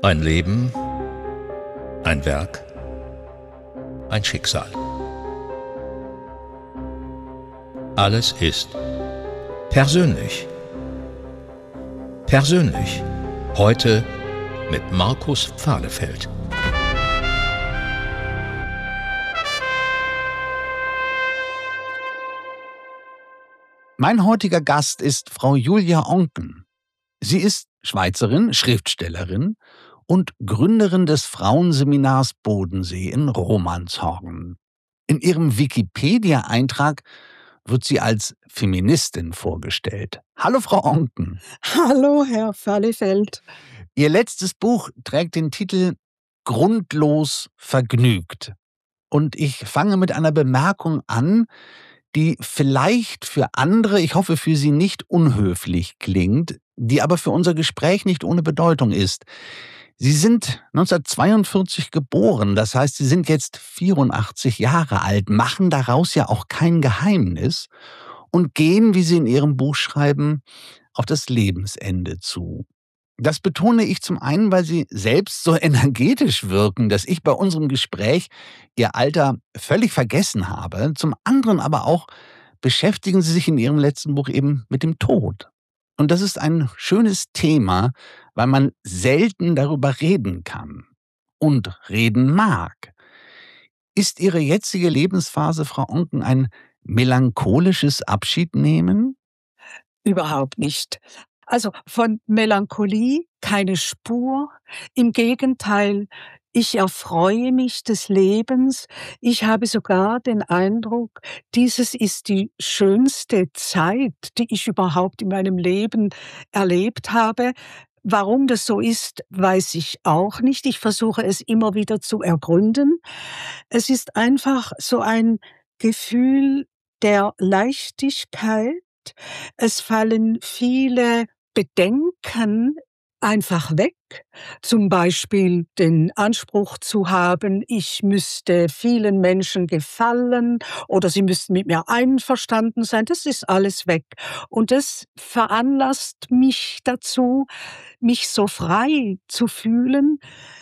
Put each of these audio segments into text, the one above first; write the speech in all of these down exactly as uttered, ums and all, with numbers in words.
Ein Leben, ein Werk, ein Schicksal. Alles ist persönlich. Persönlich. Heute mit Markus Pfahlefeld. Mein heutiger Gast ist Frau Julia Oncken. Sie ist Schweizerin, Schriftstellerin und Gründerin des Frauenseminars Bodensee in Romanshorn. In ihrem Wikipedia-Eintrag wird sie als Feministin vorgestellt. Hallo Frau Oncken. Hallo Herr Pfahlefeld. Ihr letztes Buch trägt den Titel Grundlos vergnügt. Und ich fange mit einer Bemerkung an, die vielleicht für andere, ich hoffe für Sie nicht unhöflich klingt, die aber für unser Gespräch nicht ohne Bedeutung ist. Sie sind neunzehnhundertzweiundvierzig geboren, das heißt, Sie sind jetzt vierundachtzig Jahre alt, machen daraus ja auch kein Geheimnis und gehen, wie Sie in Ihrem Buch schreiben, auf das Lebensende zu. Das betone ich zum einen, weil Sie selbst so energetisch wirken, dass ich bei unserem Gespräch Ihr Alter völlig vergessen habe. Zum anderen aber auch beschäftigen Sie sich in Ihrem letzten Buch eben mit dem Tod. Und das ist ein schönes Thema, weil man selten darüber reden kann und reden mag. Ist Ihre jetzige Lebensphase, Frau Oncken, ein melancholisches Abschiednehmen? Überhaupt nicht. Also von Melancholie keine Spur. Im Gegenteil, ich erfreue mich des Lebens. Ich habe sogar den Eindruck, dieses ist die schönste Zeit, die ich überhaupt in meinem Leben erlebt habe. Warum das so ist, weiß ich auch nicht. Ich versuche es immer wieder zu ergründen. Es ist einfach so ein Gefühl der Leichtigkeit. Es fallen viele Bedenken einfach weg. Zum Beispiel den Anspruch zu haben, ich müsste vielen Menschen gefallen oder sie müssten mit mir einverstanden sein. Das ist alles weg. Und das veranlasst mich dazu, mich so frei zu fühlen.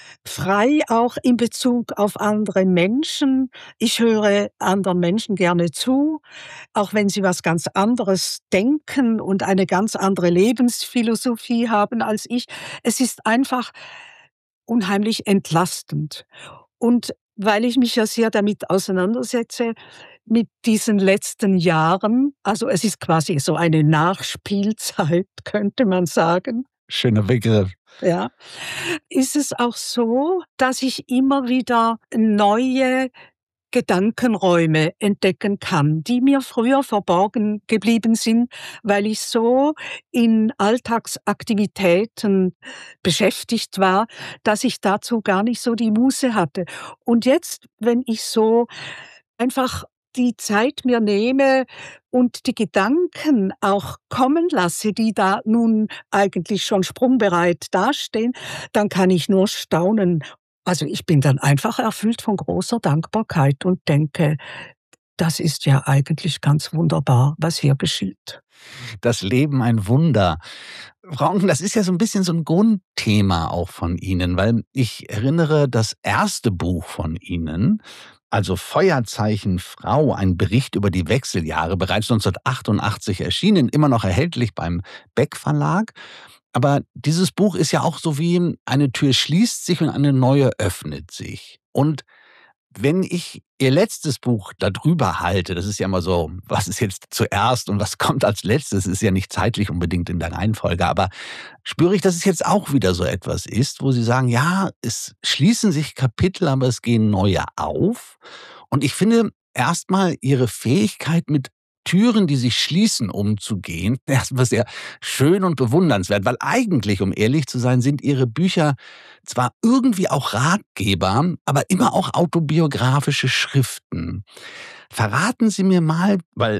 Frei auch in Bezug auf andere Menschen. Ich höre anderen Menschen gerne zu, auch wenn sie was ganz anderes denken und eine ganz andere Lebensphilosophie haben als ich. Es ist einfach unheimlich entlastend. Und weil ich mich ja sehr damit auseinandersetze, mit diesen letzten Jahren, also es ist quasi so eine Nachspielzeit, könnte man sagen. Schöner Begriff. Ja, ist es auch so, dass ich immer wieder neue Gedankenräume entdecken kann, die mir früher verborgen geblieben sind, weil ich so in Alltagsaktivitäten beschäftigt war, dass ich dazu gar nicht so die Muße hatte. Und jetzt, wenn ich so einfach die Zeit mir nehme und die Gedanken auch kommen lasse, die da nun eigentlich schon sprungbereit dastehen, dann kann ich nur staunen. Also ich bin dann einfach erfüllt von großer Dankbarkeit und denke, das ist ja eigentlich ganz wunderbar, was hier geschieht. Das Leben ein Wunder. Frau Oncken, das ist ja so ein bisschen so ein Grundthema auch von Ihnen, weil ich erinnere, das erste Buch von Ihnen, also Feuerzeichen Frau, ein Bericht über die Wechseljahre, bereits neunzehnhundertachtundachtzig erschienen, immer noch erhältlich beim Beck Verlag. Aber dieses Buch ist ja auch so wie eine Tür schließt sich und eine neue öffnet sich. Und wenn ich Ihr letztes Buch da drüber halte, das ist ja immer so, was ist jetzt zuerst und was kommt als letztes, ist ja nicht zeitlich unbedingt in der Reihenfolge, aber spüre ich, dass es jetzt auch wieder so etwas ist, wo Sie sagen, ja, es schließen sich Kapitel, aber es gehen neue auf. Und ich finde erstmal Ihre Fähigkeit, mit Türen, die sich schließen, umzugehen, erstmal sehr schön und bewundernswert, weil eigentlich, um ehrlich zu sein, sind Ihre Bücher zwar irgendwie auch Ratgeber, aber immer auch autobiografische Schriften. Verraten Sie mir mal, weil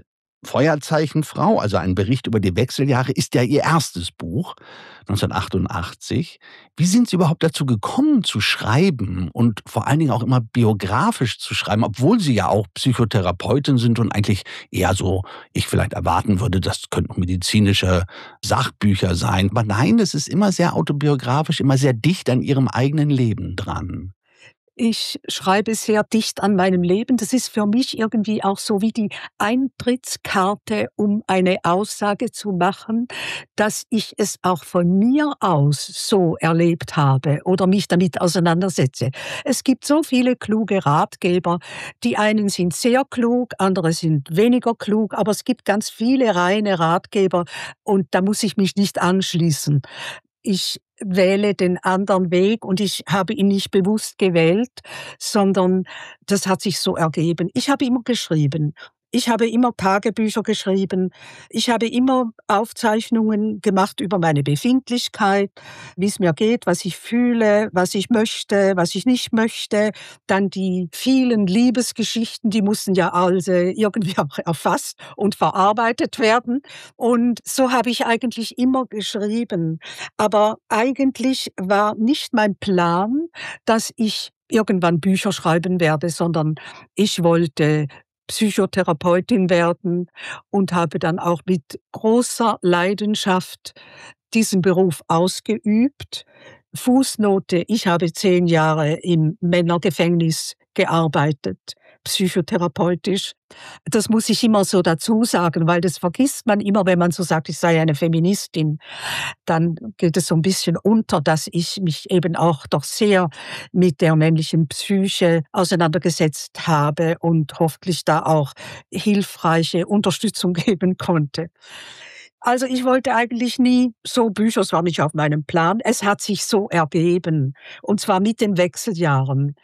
Feuerzeichenfrau, also ein Bericht über die Wechseljahre, ist ja Ihr erstes Buch, neunzehnhundertachtundachtzig. Wie sind Sie überhaupt dazu gekommen zu schreiben und vor allen Dingen auch immer biografisch zu schreiben, obwohl Sie ja auch Psychotherapeutin sind und eigentlich eher so, ich vielleicht erwarten würde, das könnten medizinische Sachbücher sein. Aber nein, es ist immer sehr autobiografisch, immer sehr dicht an Ihrem eigenen Leben dran. Ich schreibe sehr dicht an meinem Leben. Das ist für mich irgendwie auch so wie die Eintrittskarte, um eine Aussage zu machen, dass ich es auch von mir aus so erlebt habe oder mich damit auseinandersetze. Es gibt so viele kluge Ratgeber. Die einen sind sehr klug, andere sind weniger klug, aber es gibt ganz viele reine Ratgeber und da muss ich mich nicht anschließen. Ich wähle den anderen Weg und ich habe ihn nicht bewusst gewählt, sondern das hat sich so ergeben. Ich habe immer geschrieben. Ich habe immer Tagebücher geschrieben. Ich habe immer Aufzeichnungen gemacht über meine Befindlichkeit, wie es mir geht, was ich fühle, was ich möchte, was ich nicht möchte. Dann die vielen Liebesgeschichten, die mussten ja also irgendwie auch erfasst und verarbeitet werden. Und so habe ich eigentlich immer geschrieben. Aber eigentlich war nicht mein Plan, dass ich irgendwann Bücher schreiben werde, sondern ich wollte Psychotherapeutin werden und habe dann auch mit großer Leidenschaft diesen Beruf ausgeübt. Fußnote: Ich habe zehn Jahre im Männergefängnis gearbeitet, psychotherapeutisch. Das muss ich immer so dazu sagen, weil das vergisst man immer, wenn man so sagt, ich sei eine Feministin. Dann geht es so ein bisschen unter, dass ich mich eben auch doch sehr mit der männlichen Psyche auseinandergesetzt habe und hoffentlich da auch hilfreiche Unterstützung geben konnte. Also, ich wollte eigentlich nie so Bücher, es war nicht auf meinem Plan. Es hat sich so ergeben, und zwar mit den Wechseljahren.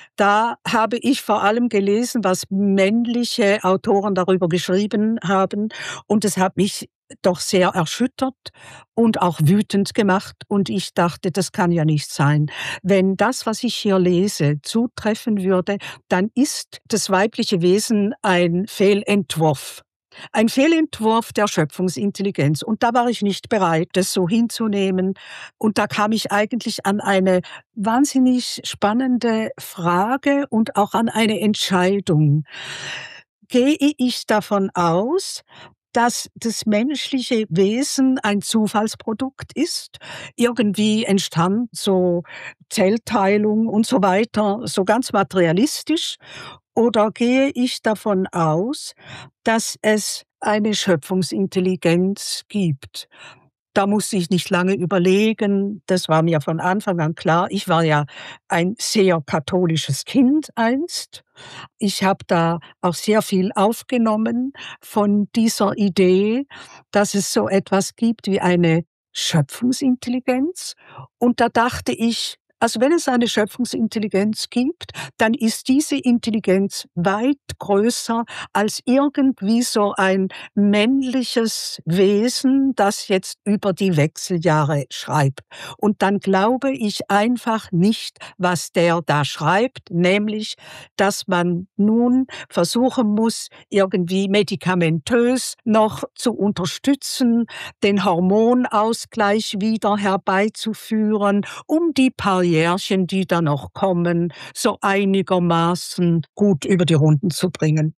Da habe ich vor allem gelesen, was männliche Autoren darüber geschrieben haben, und es hat mich doch sehr erschüttert und auch wütend gemacht, und ich dachte, das kann ja nicht sein. Wenn das, was ich hier lese, zutreffen würde, dann ist das weibliche Wesen ein Fehlentwurf. Ein Fehlentwurf der Schöpfungsintelligenz. Und da war ich nicht bereit, das so hinzunehmen. Und da kam ich eigentlich an eine wahnsinnig spannende Frage und auch an eine Entscheidung. Gehe ich davon aus, dass das menschliche Wesen ein Zufallsprodukt ist? Irgendwie entstand so Zellteilung und so weiter, so ganz materialistisch. Oder gehe ich davon aus, dass es eine Schöpfungsintelligenz gibt? Da musste ich nicht lange überlegen, das war mir von Anfang an klar. Ich war ja ein sehr katholisches Kind einst. Ich habe da auch sehr viel aufgenommen von dieser Idee, dass es so etwas gibt wie eine Schöpfungsintelligenz. Und da dachte ich, also wenn es eine Schöpfungsintelligenz gibt, dann ist diese Intelligenz weit größer als irgendwie so ein männliches Wesen, das jetzt über die Wechseljahre schreibt. Und dann glaube ich einfach nicht, was der da schreibt, nämlich, dass man nun versuchen muss, irgendwie medikamentös noch zu unterstützen, den Hormonausgleich wieder herbeizuführen, um die paar Jährchen, die da noch kommen, so einigermaßen gut über die Runden zu bringen.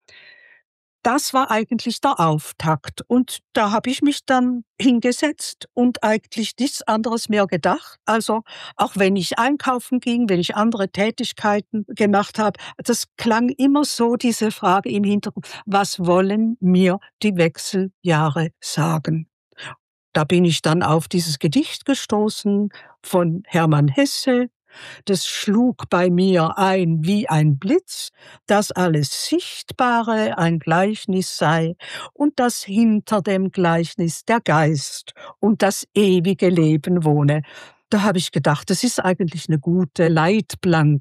Das war eigentlich der Auftakt, und da habe ich mich dann hingesetzt und eigentlich nichts anderes mehr gedacht. Also, auch wenn ich einkaufen ging, wenn ich andere Tätigkeiten gemacht habe, das klang immer so diese Frage im Hintergrund: „Was wollen mir die Wechseljahre sagen?“ Da bin ich dann auf dieses Gedicht gestoßen von Hermann Hesse. Das schlug bei mir ein wie ein Blitz, dass alles Sichtbare ein Gleichnis sei und dass hinter dem Gleichnis der Geist und das ewige Leben wohne. Da habe ich gedacht, das ist eigentlich eine gute Leitplanke.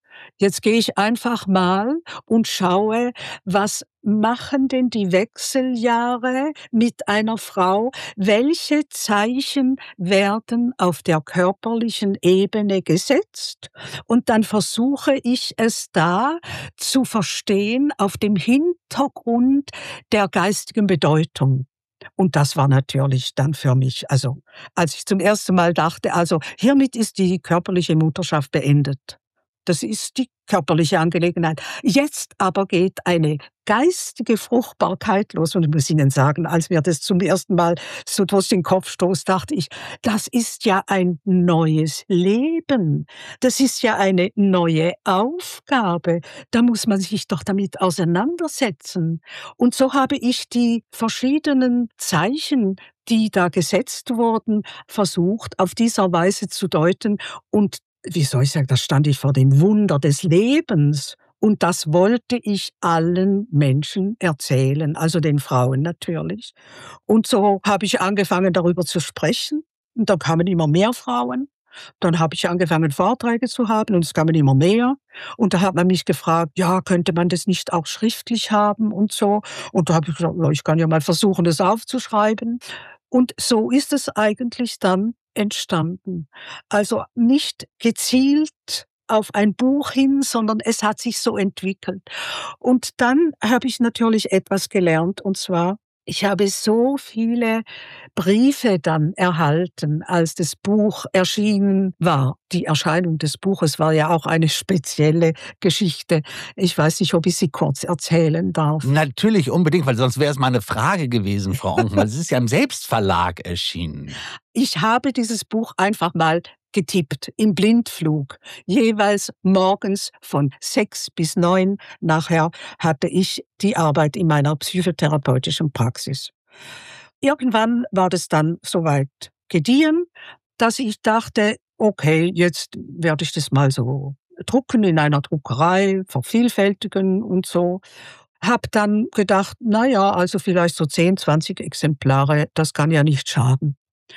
jetzt gehe ich einfach mal und schaue, was machen denn die Wechseljahre mit einer Frau? Welche Zeichen werden auf der körperlichen Ebene gesetzt? Und dann versuche ich es da zu verstehen auf dem Hintergrund der geistigen Bedeutung. Und das war natürlich dann für mich, also als ich zum ersten Mal dachte, also hiermit ist die körperliche Mutterschaft beendet. Das ist die körperliche Angelegenheit. Jetzt aber geht eine geistige Fruchtbarkeit los. Und ich muss Ihnen sagen, als mir das zum ersten Mal so durch den Kopf stoß, dachte ich, das ist ja ein neues Leben. Das ist ja eine neue Aufgabe. Da muss man sich doch damit auseinandersetzen. Und so habe ich die verschiedenen Zeichen, die da gesetzt wurden, versucht, auf dieser Weise zu deuten. Und wie soll ich sagen, da stand ich vor dem Wunder des Lebens. Und das wollte ich allen Menschen erzählen, also den Frauen natürlich. Und so habe ich angefangen, darüber zu sprechen. Und da kamen immer mehr Frauen. Dann habe ich angefangen, Vorträge zu haben und es kamen immer mehr. Und da hat man mich gefragt, ja, könnte man das nicht auch schriftlich haben und so. Und da habe ich gesagt, ja, ich kann ja mal versuchen, das aufzuschreiben. Und so ist es eigentlich dann entstanden. Also nicht gezielt auf ein Buch hin, sondern es hat sich so entwickelt. Und dann habe ich natürlich etwas gelernt, und zwar, ich habe so viele Briefe dann erhalten, als das Buch erschienen war. Die Erscheinung des Buches war ja auch eine spezielle Geschichte. Ich weiß nicht, ob ich sie kurz erzählen darf. Natürlich, unbedingt, weil sonst wäre es mal eine Frage gewesen, Frau Onkmann. Es ist ja im Selbstverlag erschienen. Ich habe dieses Buch einfach mal getippt, im Blindflug. Jeweils morgens von sechs bis neun. Nachher hatte ich die Arbeit in meiner psychotherapeutischen Praxis. Irgendwann war das dann soweit gediehen, dass ich dachte, okay, jetzt werde ich das mal so drucken in einer Druckerei, vervielfältigen und so. Hab dann gedacht, na ja, also vielleicht so zehn, zwanzig Exemplare, das kann ja nicht schaden.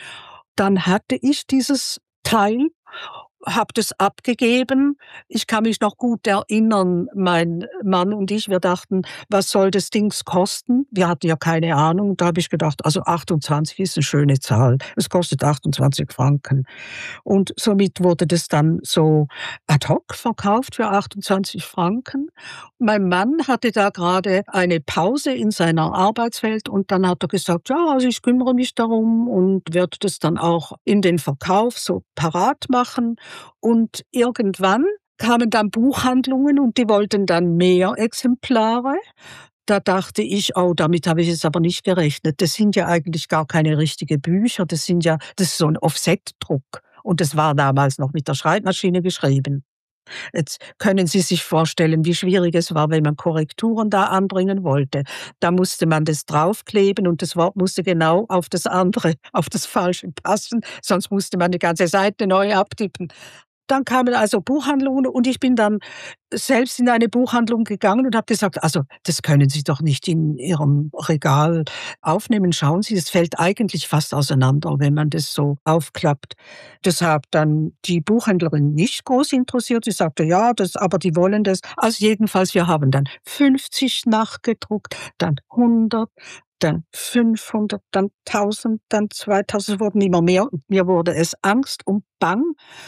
Dann hatte ich dieses Teil, habe das abgegeben. Ich kann mich noch gut erinnern, mein Mann und ich, wir dachten, was soll das Dings kosten? Wir hatten ja keine Ahnung. Da habe ich gedacht, also achtundzwanzig ist eine schöne Zahl. Es kostet achtundzwanzig Franken. Und somit wurde das dann so ad hoc verkauft für achtundzwanzig Franken. Mein Mann hatte da gerade eine Pause in seiner Arbeitswelt und dann hat er gesagt, ja, also ich kümmere mich darum und werde das dann auch in den Verkauf so parat machen. Und irgendwann kamen dann Buchhandlungen und die wollten dann mehr Exemplare. Da dachte ich, oh, damit habe ich jetzt aber nicht gerechnet. Das sind ja eigentlich gar keine richtigen Bücher, das sind ja, das ist so ein Offsetdruck. Und das war damals noch mit der Schreibmaschine geschrieben. Jetzt können Sie sich vorstellen, wie schwierig es war, wenn man Korrekturen da anbringen wollte. Da musste man das draufkleben und das Wort musste genau auf das andere, auf das Falsche passen, sonst musste man die ganze Seite neu abtippen. Dann kamen also Buchhandlungen und ich bin dann selbst in eine Buchhandlung gegangen und habe gesagt, also das können Sie doch nicht in Ihrem Regal aufnehmen. Schauen Sie, es fällt eigentlich fast auseinander, wenn man das so aufklappt. Das hat dann die Buchhändlerin nicht groß interessiert. Sie sagte, ja, das, aber die wollen das. Also jedenfalls, wir haben dann fünfzig nachgedruckt, dann hundert, dann fünfhundert, dann tausend, dann zweitausend, es wurden immer mehr und mir wurde es Angst und Bang.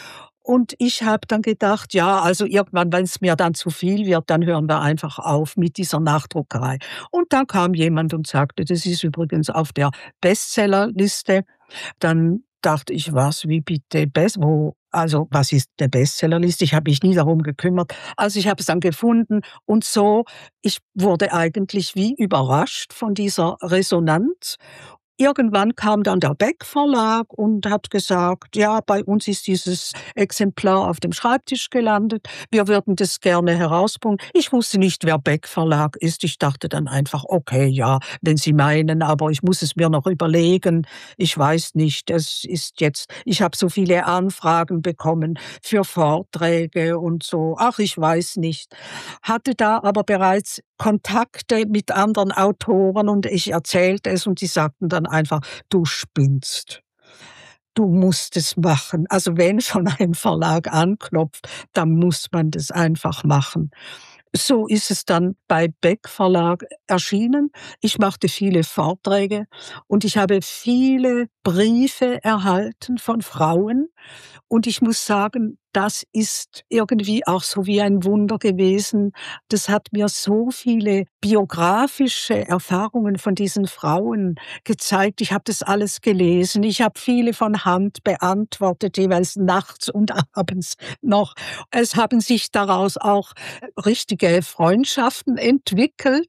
Und ich habe dann gedacht, ja, also irgendwann, wenn es mir dann zu viel wird, dann hören wir einfach auf mit dieser Nachdruckerei. Und dann kam jemand und sagte, das ist übrigens auf der Bestsellerliste. Dann dachte ich, was, wie bitte, Best wo, also was ist der Bestsellerliste? Ich habe mich nie darum gekümmert. Also ich habe es dann gefunden und so, ich wurde eigentlich wie überrascht von dieser Resonanz. Irgendwann kam dann der Beck Verlag und hat gesagt, ja, bei uns ist dieses Exemplar auf dem Schreibtisch gelandet, wir würden das gerne herausbringen. Ich wusste nicht, wer Beck Verlag ist. Ich dachte dann einfach, okay, ja, wenn Sie meinen, aber ich muss es mir noch überlegen. Ich weiß nicht, es ist jetzt, ich habe so viele Anfragen bekommen für Vorträge und so. Ach, ich weiß nicht. Hatte da aber bereits Kontakte mit anderen Autoren und ich erzählte es und die sagten dann einfach, du spinnst. du musst es machen. Also wenn schon ein Verlag anklopft, dann muss man das einfach machen. So ist es dann bei Beck Verlag erschienen. Ich machte viele Vorträge und ich habe viele Briefe erhalten von Frauen. Und ich muss sagen, das ist irgendwie auch so wie ein Wunder gewesen. Das hat mir so viele biografische Erfahrungen von diesen Frauen gezeigt. Ich habe das alles gelesen. Ich habe viele von Hand beantwortet, jeweils nachts und abends noch. Es haben sich daraus auch richtige Freundschaften entwickelt.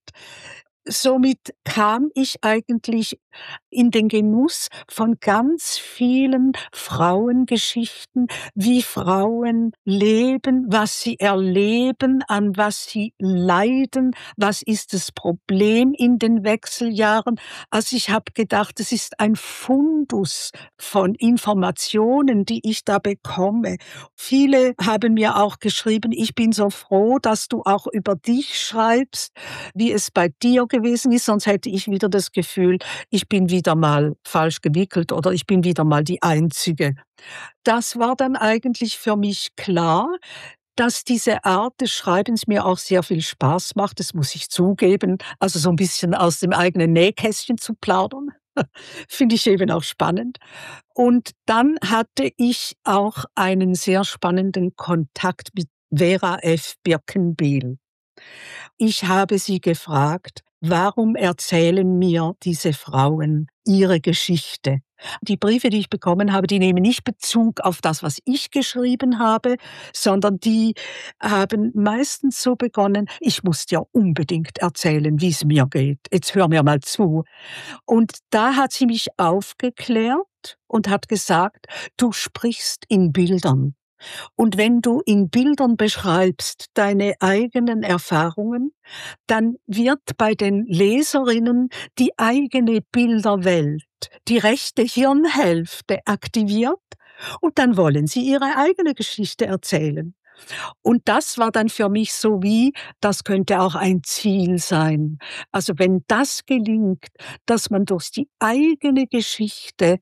Somit kam ich eigentlich in den Genuss von ganz vielen Frauengeschichten, wie Frauen leben, was sie erleben, an was sie leiden, was ist das Problem in den Wechseljahren. Also ich habe gedacht, es ist ein Fundus von Informationen, die ich da bekomme. Viele haben mir auch geschrieben, ich bin so froh, dass du auch über dich schreibst, wie es bei dir gewesen ist, sonst hätte ich wieder das Gefühl, ich bin wieder mal falsch gewickelt oder ich bin wieder mal die Einzige. Das war dann eigentlich für mich klar, dass diese Art des Schreibens mir auch sehr viel Spaß macht, das muss ich zugeben. Also so ein bisschen aus dem eigenen Nähkästchen zu plaudern, finde ich eben auch spannend. Und dann hatte ich auch einen sehr spannenden Kontakt mit Vera F. Birkenbiel. Ich habe sie gefragt, warum erzählen mir diese Frauen ihre Geschichte? Die Briefe, die ich bekommen habe, die nehmen nicht Bezug auf das, was ich geschrieben habe, sondern die haben meistens so begonnen, ich muss dir unbedingt erzählen, wie es mir geht. Jetzt hör mir mal zu. Und da hat sie mich aufgeklärt und hat gesagt, du sprichst in Bildern. Und wenn du in Bildern beschreibst deine eigenen Erfahrungen, dann wird bei den Leserinnen die eigene Bilderwelt, die rechte Hirnhälfte aktiviert und dann wollen sie ihre eigene Geschichte erzählen. Und das war dann für mich so wie, das könnte auch ein Ziel sein. Also wenn das gelingt, dass man durch die eigene Geschichte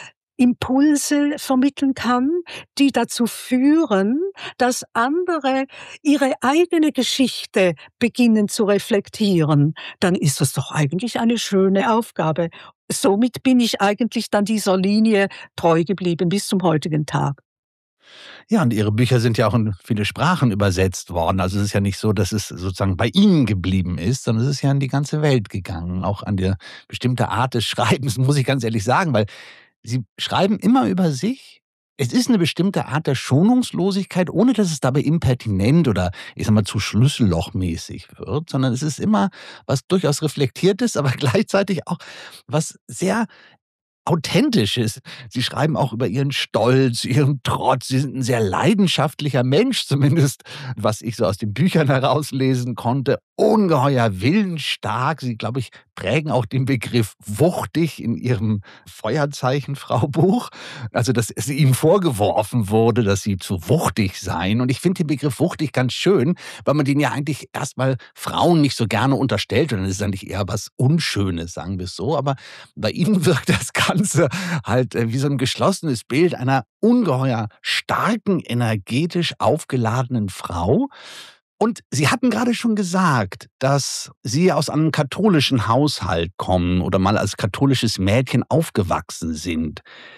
Impulse vermitteln kann, die dazu führen, dass andere ihre eigene Geschichte beginnen zu reflektieren, dann ist das doch eigentlich eine schöne Aufgabe. Somit bin ich eigentlich dann dieser Linie treu geblieben bis zum heutigen Tag. Ja, und Ihre Bücher sind ja auch in viele Sprachen übersetzt worden. Also es ist ja nicht so, dass es sozusagen bei Ihnen geblieben ist, sondern es ist ja in die ganze Welt gegangen. Auch an der bestimmte Art des Schreibens, muss ich ganz ehrlich sagen, weil Sie schreiben immer über sich. Es ist eine bestimmte Art der Schonungslosigkeit, ohne dass es dabei impertinent oder, ich sage mal, zu schlüssellochmäßig wird, sondern es ist immer was durchaus Reflektiertes, aber gleichzeitig auch was sehr Authentisches. Sie schreiben auch über Ihren Stolz, Ihren Trotz. Sie sind ein sehr leidenschaftlicher Mensch, zumindest was ich so aus den Büchern herauslesen konnte. Ungeheuer willensstark. Sie, glaube ich, prägen auch den Begriff wuchtig in Ihrem Feuerzeichen-Frau-Buch. Also, dass es Ihnen vorgeworfen wurde, dass Sie zu wuchtig seien. Und ich finde den Begriff wuchtig ganz schön, weil man den ja eigentlich erstmal Frauen nicht so gerne unterstellt. Und dann ist es eigentlich eher was Unschönes, sagen wir es so. Aber bei Ihnen wirkt das Ganze halt äh, wie so ein geschlossenes Bild einer ungeheuer starken, energetisch aufgeladenen Frau. Und Sie hatten gerade schon gesagt, dass Sie aus einem katholischen Haushalt kommen oder mal als katholisches Mädchen aufgewachsen sind.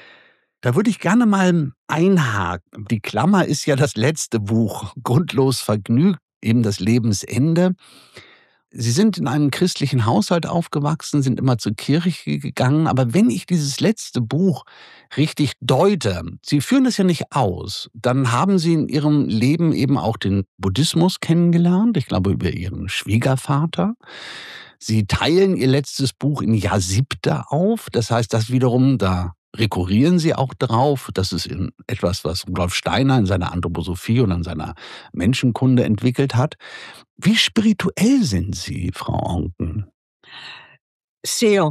Da würde ich gerne mal einhaken. Die Klammer ist ja das letzte Buch, Grundlos vergnügt, eben das Lebensende. Sie sind in einem christlichen Haushalt aufgewachsen, sind immer zur Kirche gegangen, aber wenn ich dieses letzte Buch richtig deute, Sie führen es ja nicht aus, dann haben Sie in Ihrem Leben eben auch den Buddhismus kennengelernt, ich glaube über Ihren Schwiegervater. Sie teilen Ihr letztes Buch in Jahr-Siebte auf, das heißt, das wiederum, da rekurrieren Sie auch drauf, das ist in etwas, was Rudolf Steiner in seiner Anthroposophie und in seiner Menschenkunde entwickelt hat. Wie spirituell sind Sie, Frau Oncken? Sehr.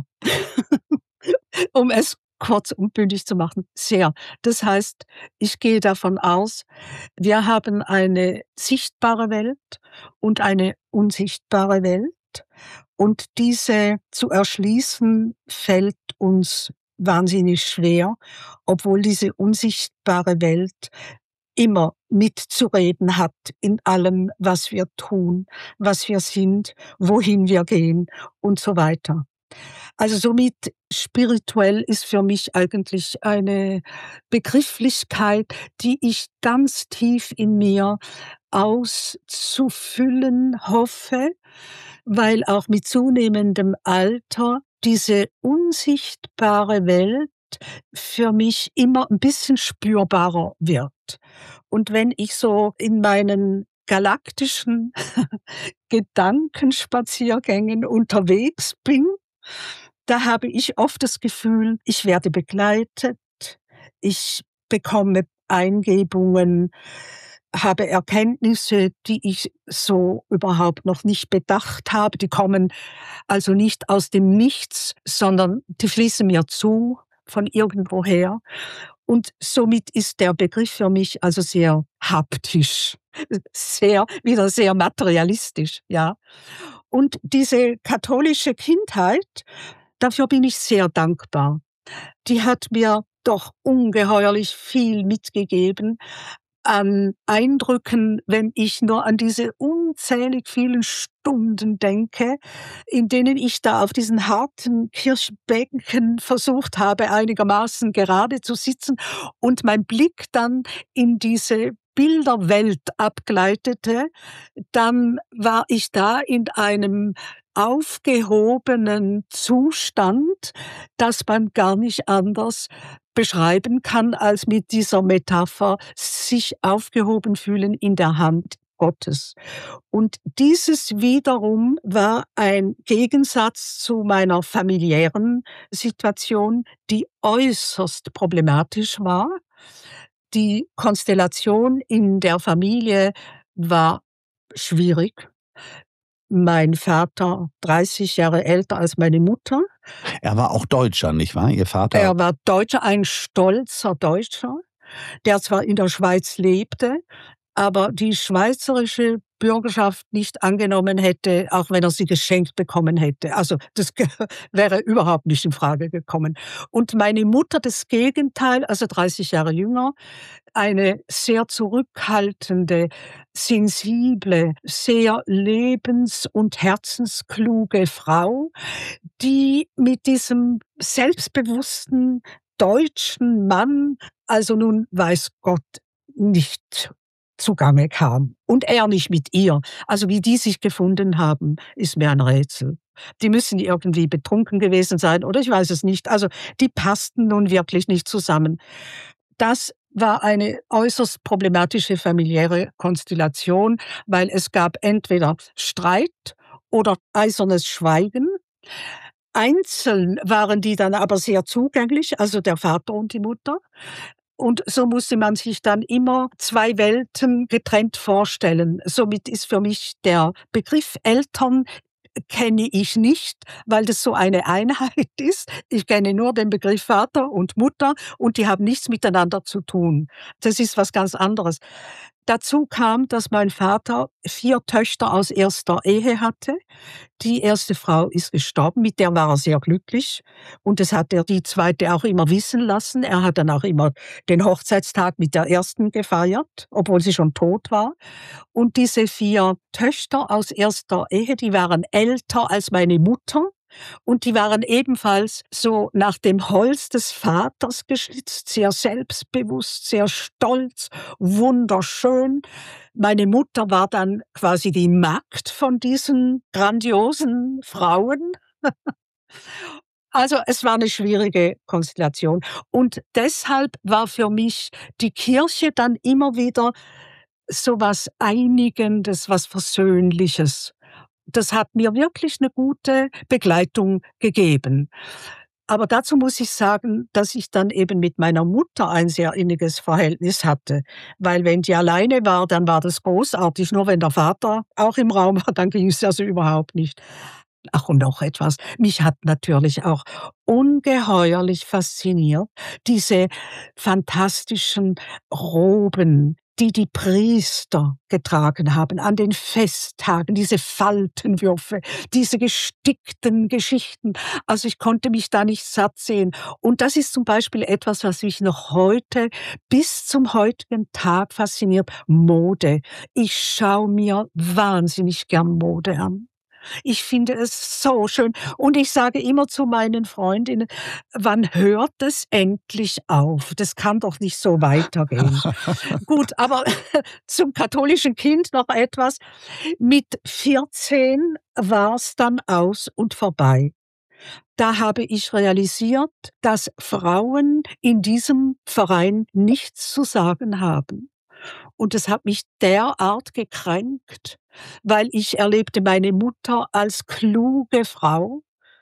Um es kurz und bündig zu machen, sehr. Das heißt, ich gehe davon aus, wir haben eine sichtbare Welt und eine unsichtbare Welt und diese zu erschließen fällt uns wahnsinnig schwer, obwohl diese unsichtbare Welt immer mitzureden hat in allem, was wir tun, was wir sind, wohin wir gehen und so weiter. Also somit spirituell ist für mich eigentlich eine Begrifflichkeit, die ich ganz tief in mir auszufüllen hoffe, weil auch mit zunehmendem Alter diese unsichtbare Welt für mich immer ein bisschen spürbarer wird. Und wenn ich so in meinen galaktischen Gedankenspaziergängen unterwegs bin, da habe ich oft das Gefühl, ich werde begleitet, ich bekomme Eingebungen, habe Erkenntnisse, die ich so überhaupt noch nicht bedacht habe. Die kommen also nicht aus dem Nichts, sondern die fließen mir zu von irgendwoher. Und somit ist der Begriff für mich also sehr haptisch, sehr, wieder sehr materialistisch, ja. Und diese katholische Kindheit, dafür bin ich sehr dankbar. Die hat mir doch ungeheuerlich viel mitgegeben an Eindrücken, wenn ich nur an diese unzählig vielen Stunden denke, in denen ich da auf diesen harten Kirschbänken versucht habe, einigermaßen gerade zu sitzen und mein Blick dann in diese Bilderwelt abgleitete, dann war ich da in einem aufgehobenen Zustand, das man gar nicht anders beschreiben kann als mit dieser Metapher, sich aufgehoben fühlen in der Hand Gottes. Und dieses wiederum war ein Gegensatz zu meiner familiären Situation, die äußerst problematisch war. Die Konstellation in der Familie war schwierig. Mein Vater, dreißig Jahre älter als meine Mutter. Er war auch Deutscher, nicht wahr? Ihr Vater? Er war Deutscher, ein stolzer Deutscher, der zwar in der Schweiz lebte, aber die schweizerische Bürgerschaft nicht angenommen hätte, auch wenn er sie geschenkt bekommen hätte. Also das wäre überhaupt nicht in Frage gekommen. Und meine Mutter das Gegenteil, also dreißig Jahre jünger, eine sehr zurückhaltende, sensible, sehr lebens- und herzenskluge Frau, die mit diesem selbstbewussten deutschen Mann, also nun weiß Gott, nicht zugange kam. Und er nicht mit ihr. Also wie die sich gefunden haben, ist mir ein Rätsel. Die müssen irgendwie betrunken gewesen sein oder ich weiß es nicht. Also die passten nun wirklich nicht zusammen. Das war eine äußerst problematische familiäre Konstellation, weil es gab entweder Streit oder eisernes Schweigen. Einzeln waren die dann aber sehr zugänglich, also der Vater und die Mutter. Und so musste man sich dann immer zwei Welten getrennt vorstellen. Somit ist für mich der Begriff Eltern kenne ich nicht, weil das so eine Einheit ist. Ich kenne nur den Begriff Vater und Mutter und die haben nichts miteinander zu tun. Das ist was ganz anderes. Dazu kam, dass mein Vater vier Töchter aus erster Ehe hatte. Die erste Frau ist gestorben, mit der war er sehr glücklich und das hat er die zweite auch immer wissen lassen. Er hat dann auch immer den Hochzeitstag mit der ersten gefeiert, obwohl sie schon tot war. Und diese vier Töchter aus erster Ehe, die waren älter als meine Mutter. Und die waren ebenfalls so nach dem Holz des Vaters geschnitzt, sehr selbstbewusst, sehr stolz, wunderschön. Meine Mutter war dann quasi die Magd von diesen grandiosen Frauen. Also es war eine schwierige Konstellation. Und deshalb war für mich die Kirche dann immer wieder so was Einigendes, was Versöhnliches. Das hat mir wirklich eine gute Begleitung gegeben. Aber dazu muss ich sagen, dass ich dann eben mit meiner Mutter ein sehr inniges Verhältnis hatte. Weil wenn die alleine war, dann war das großartig. Nur wenn der Vater auch im Raum war, dann ging es also überhaupt nicht. Ach, und noch etwas. Mich hat natürlich auch ungeheuerlich fasziniert, diese fantastischen Roben, die die Priester getragen haben an den Festtagen, diese Faltenwürfe, diese gestickten Geschichten. Also ich konnte mich da nicht satt sehen. Und das ist zum Beispiel etwas, was mich noch heute bis zum heutigen Tag fasziniert. Mode. Ich schaue mir wahnsinnig gern Mode an. Ich finde es so schön. Und ich sage immer zu meinen Freundinnen, wann hört es endlich auf? Das kann doch nicht so weitergehen. Gut, aber zum katholischen Kind noch etwas. Mit vierzehn war es dann aus und vorbei. Da habe ich realisiert, dass Frauen in diesem Verein nichts zu sagen haben. Und es hat mich derart gekränkt, weil ich erlebte meine Mutter als kluge Frau.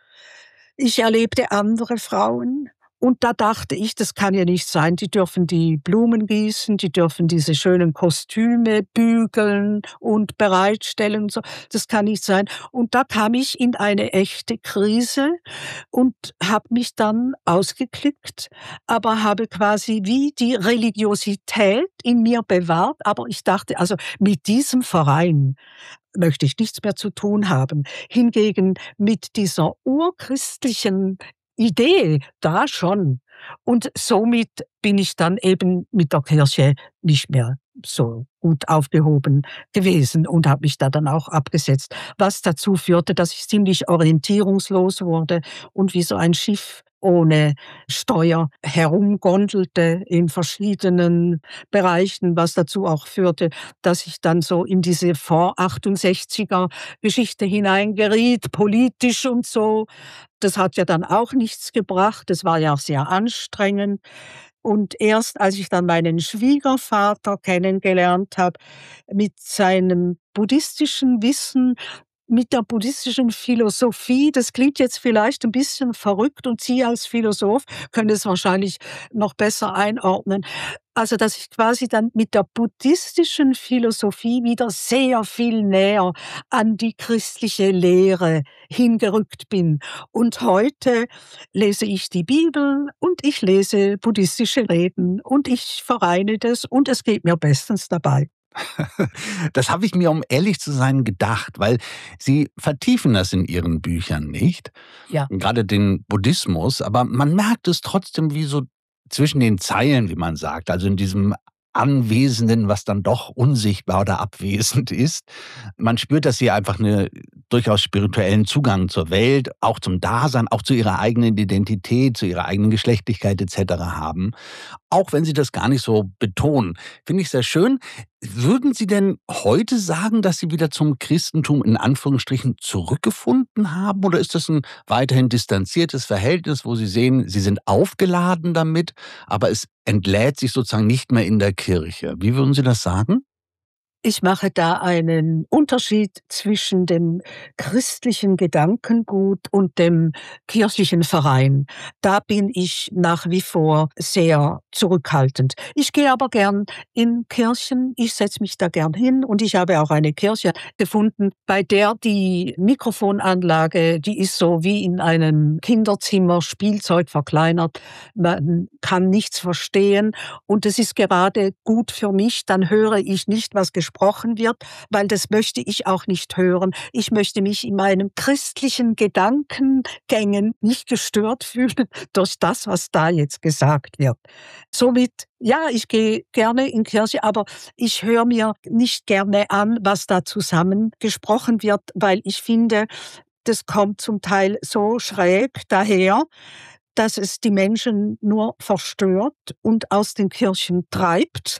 Ich erlebte andere Frauen und da dachte ich, das kann ja nicht sein. Die dürfen die Blumen gießen, die dürfen diese schönen Kostüme bügeln und bereitstellen und so. Das kann nicht sein. Und da kam ich in eine echte Krise und habe mich dann ausgeklickt, aber habe quasi wie die Religiosität in mir bewahrt. Aber ich dachte, also mit diesem Verein möchte ich nichts mehr zu tun haben. Hingegen mit dieser urchristlichen Idee, da schon. Und somit bin ich dann eben mit der Kirche nicht mehr so gut aufgehoben gewesen und habe mich da dann auch abgesetzt, was dazu führte, dass ich ziemlich orientierungslos wurde und wie so ein Schiff ohne Steuer herumgondelte in verschiedenen Bereichen, was dazu auch führte, dass ich dann so in diese Vor-achtundsechziger Geschichte hineingeriet, politisch und so. Das hat ja dann auch nichts gebracht, das war ja auch sehr anstrengend. Und erst als ich dann meinen Schwiegervater kennengelernt habe, mit seinem buddhistischen Wissen, mit der buddhistischen Philosophie, das klingt jetzt vielleicht ein bisschen verrückt und Sie als Philosoph können es wahrscheinlich noch besser einordnen. Also, dass ich quasi dann mit der buddhistischen Philosophie wieder sehr viel näher an die christliche Lehre hingerückt bin. Und heute lese ich die Bibel und ich lese buddhistische Reden und ich vereine das und es geht mir bestens dabei. Das habe ich mir, um ehrlich zu sein, gedacht, weil Sie vertiefen das in Ihren Büchern nicht, Ja. gerade den Buddhismus, aber man merkt es trotzdem wie so zwischen den Zeilen, wie man sagt, also in diesem Anwesenden, was dann doch unsichtbar oder abwesend ist. Man spürt, dass Sie einfach einen durchaus spirituellen Zugang zur Welt, auch zum Dasein, auch zu Ihrer eigenen Identität, zu Ihrer eigenen Geschlechtlichkeit et cetera haben, auch wenn Sie das gar nicht so betonen. Finde ich sehr schön. Würden Sie denn heute sagen, dass Sie wieder zum Christentum in Anführungsstrichen zurückgefunden haben? Oder ist das ein weiterhin distanziertes Verhältnis, wo Sie sehen, Sie sind aufgeladen damit, aber es entlädt sich sozusagen nicht mehr in der Kirche? Wie würden Sie das sagen? Ich mache da einen Unterschied zwischen dem christlichen Gedankengut und dem kirchlichen Verein. Da bin ich nach wie vor sehr zurückhaltend. Ich gehe aber gern in Kirchen, ich setze mich da gern hin und ich habe auch eine Kirche gefunden, bei der die Mikrofonanlage, die ist so wie in einem Kinderzimmer, Spielzeug verkleinert, man kann nichts verstehen und es ist gerade gut für mich, dann höre ich nicht, was gesprochen wird, weil das möchte ich auch nicht hören. Ich möchte mich in meinen christlichen Gedankengängen nicht gestört fühlen durch das, was da jetzt gesagt wird. Somit, ja, ich gehe gerne in Kirche, aber ich höre mir nicht gerne an, was da zusammen gesprochen wird, weil ich finde, das kommt zum Teil so schräg daher, dass es die Menschen nur verstört und aus den Kirchen treibt.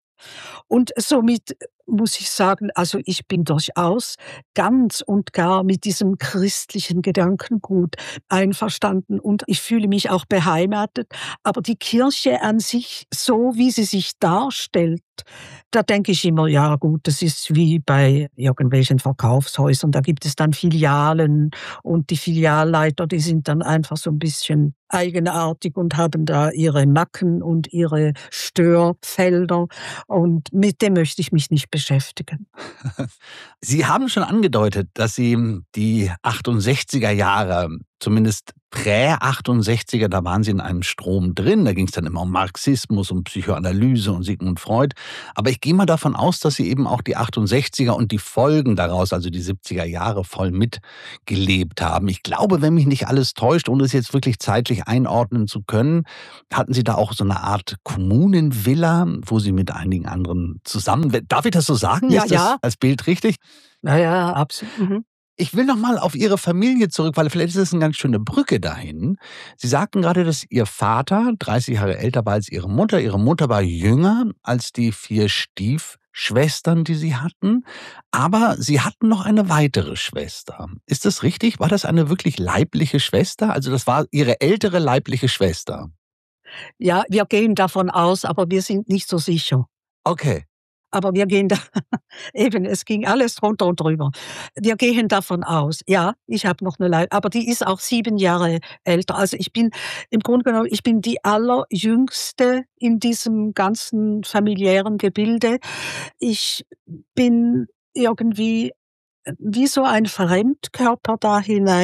Und somit muss ich sagen, also ich bin durchaus ganz und gar mit diesem christlichen Gedankengut einverstanden und ich fühle mich auch beheimatet. Aber die Kirche an sich, so wie sie sich darstellt, da denke ich immer, ja gut, das ist wie bei irgendwelchen Verkaufshäusern, da gibt es dann Filialen und die Filialleiter, die sind dann einfach so ein bisschen eigenartig und haben da ihre Macken und ihre Störfelder und mit dem möchte ich mich nicht beschäftigen. Sie haben schon angedeutet, dass Sie die achtundsechziger Jahre zumindest prä-achtundsechziger, da waren Sie in einem Strom drin. Da ging es dann immer um Marxismus, um Psychoanalyse und Sigmund Freud. Aber ich gehe mal davon aus, dass Sie eben auch die achtundsechziger und die Folgen daraus, also die siebziger Jahre, voll mitgelebt haben. Ich glaube, wenn mich nicht alles täuscht, ohne es jetzt wirklich zeitlich einordnen zu können, hatten Sie da auch so eine Art Kommunenvilla, wo Sie mit einigen anderen zusammen... Darf ich das so sagen? Ja, Ist das ja. als Bild richtig? Ja, ja, absolut. Mhm. Ich will noch mal auf Ihre Familie zurück, weil vielleicht ist es eine ganz schöne Brücke dahin. Sie sagten gerade, dass Ihr Vater dreißig Jahre älter war als Ihre Mutter. Ihre Mutter war jünger als die vier Stiefschwestern, die Sie hatten. Aber Sie hatten noch eine weitere Schwester. Ist das richtig? War das eine wirklich leibliche Schwester? Also das war Ihre ältere leibliche Schwester? Ja, wir gehen davon aus, aber wir sind nicht so sicher. Okay. Aber wir gehen da eben, es ging alles drunter und drüber. Wir gehen davon aus. Ja, ich habe noch 'ne Lei aber die ist auch sieben Jahre älter. Also, ich bin im Grunde genommen ich bin die Allerjüngste in diesem ganzen familiären Gebilde. Ich bin irgendwie, äh, wie so ein Fremdkörper da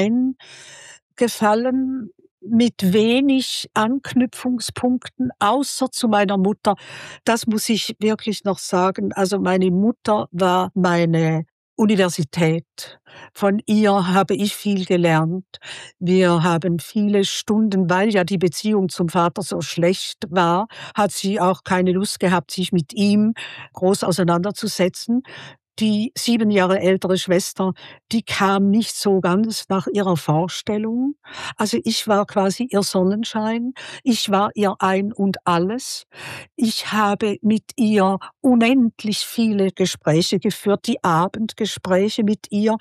hineingefallen mit wenig Anknüpfungspunkten, außer zu meiner Mutter. Das muss ich wirklich noch sagen. Also, meine Mutter war meine Universität. Von ihr habe ich viel gelernt. Wir haben viele Stunden, weil ja die Beziehung zum Vater so schlecht war, hat sie auch keine Lust gehabt, sich mit ihm groß auseinanderzusetzen. Die sieben Jahre ältere Schwester, die kam nicht so ganz nach ihrer Vorstellung. Also, ich war quasi ihr Sonnenschein. Ich war ihr Ein und Alles. Ich habe mit ihr unendlich viele Gespräche geführt, die Abendgespräche mit ihr,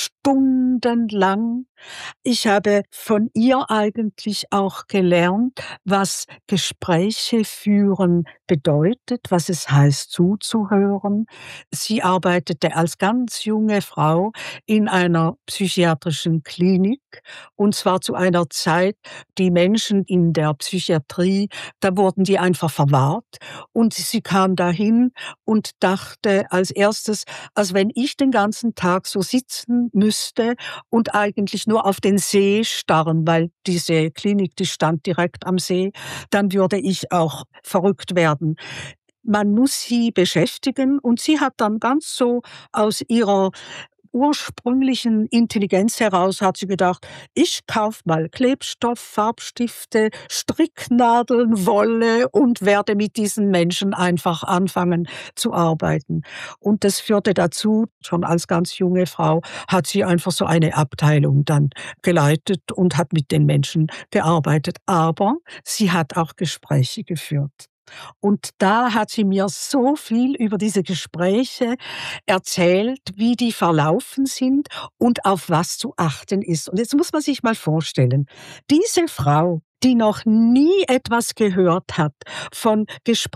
stundenlang. Ich habe von ihr eigentlich auch gelernt, was Gespräche führen bedeutet, was es heißt, zuzuhören. Sie arbeitete als ganz junge Frau in einer psychiatrischen Klinik, und zwar zu einer Zeit, die Menschen in der Psychiatrie, da wurden die einfach verwahrt, und sie kam dahin und dachte als Erstes, als wenn ich den ganzen Tag so sitzen müsste und eigentlich nur auf den See starren, weil diese Klinik, die stand direkt am See, dann würde ich auch verrückt werden. Man muss sie beschäftigen, und sie hat dann ganz so aus ihrer ursprünglichen Intelligenz heraus hat sie gedacht: „Ich kaufe mal Klebstoff, Farbstifte, Stricknadeln, Wolle und werde mit diesen Menschen einfach anfangen zu arbeiten.“ Und das führte dazu, schon als ganz junge Frau hat sie einfach so eine Abteilung dann geleitet und hat mit den Menschen gearbeitet. Aber sie hat auch Gespräche geführt. Und da hat sie mir so viel über diese Gespräche erzählt, wie die verlaufen sind und auf was zu achten ist. Und jetzt muss man sich mal vorstellen, diese Frau, die noch nie etwas gehört hat von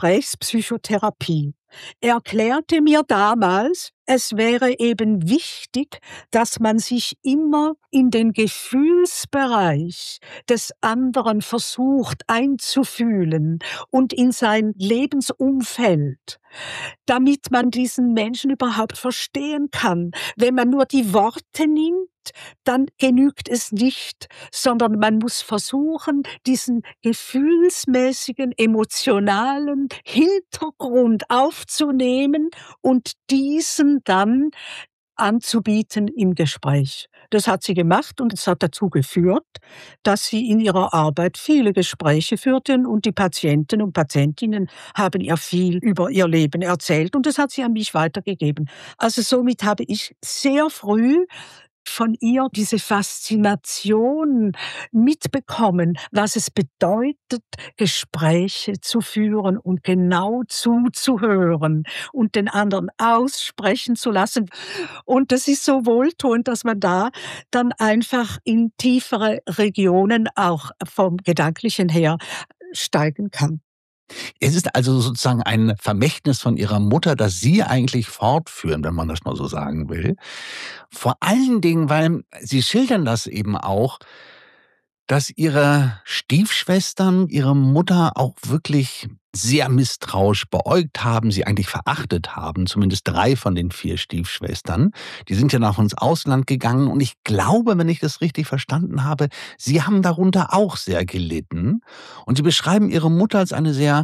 Gesprächspsychotherapie, erklärte mir damals, es wäre eben wichtig, dass man sich immer in den Gefühlsbereich des anderen versucht einzufühlen und in sein Lebensumfeld, damit man diesen Menschen überhaupt verstehen kann. Wenn man nur die Worte nimmt, dann genügt es nicht, sondern man muss versuchen, diesen gefühlsmäßigen, emotionalen Hintergrund aufzunehmen und diesen dann anzubieten im Gespräch. Das hat sie gemacht, und es hat dazu geführt, dass sie in ihrer Arbeit viele Gespräche führten, und die Patienten und Patientinnen haben ihr viel über ihr Leben erzählt, und das hat sie an mich weitergegeben. Also somit habe ich sehr früh von ihr diese Faszination mitbekommen, was es bedeutet, Gespräche zu führen und genau zuzuhören und den anderen aussprechen zu lassen. Und das ist so wohltuend, dass man da dann einfach in tiefere Regionen auch vom Gedanklichen her steigen kann. Es ist also sozusagen ein Vermächtnis von Ihrer Mutter, das Sie eigentlich fortführen, wenn man das mal so sagen will. Vor allen Dingen, weil Sie schildern das eben auch, dass Ihre Stiefschwestern Ihre Mutter auch wirklich sehr misstrauisch beäugt haben, sie eigentlich verachtet haben, zumindest drei von den vier Stiefschwestern. Die sind ja noch ins Ausland gegangen und ich glaube, wenn ich das richtig verstanden habe, Sie haben darunter auch sehr gelitten. Und Sie beschreiben Ihre Mutter als eine sehr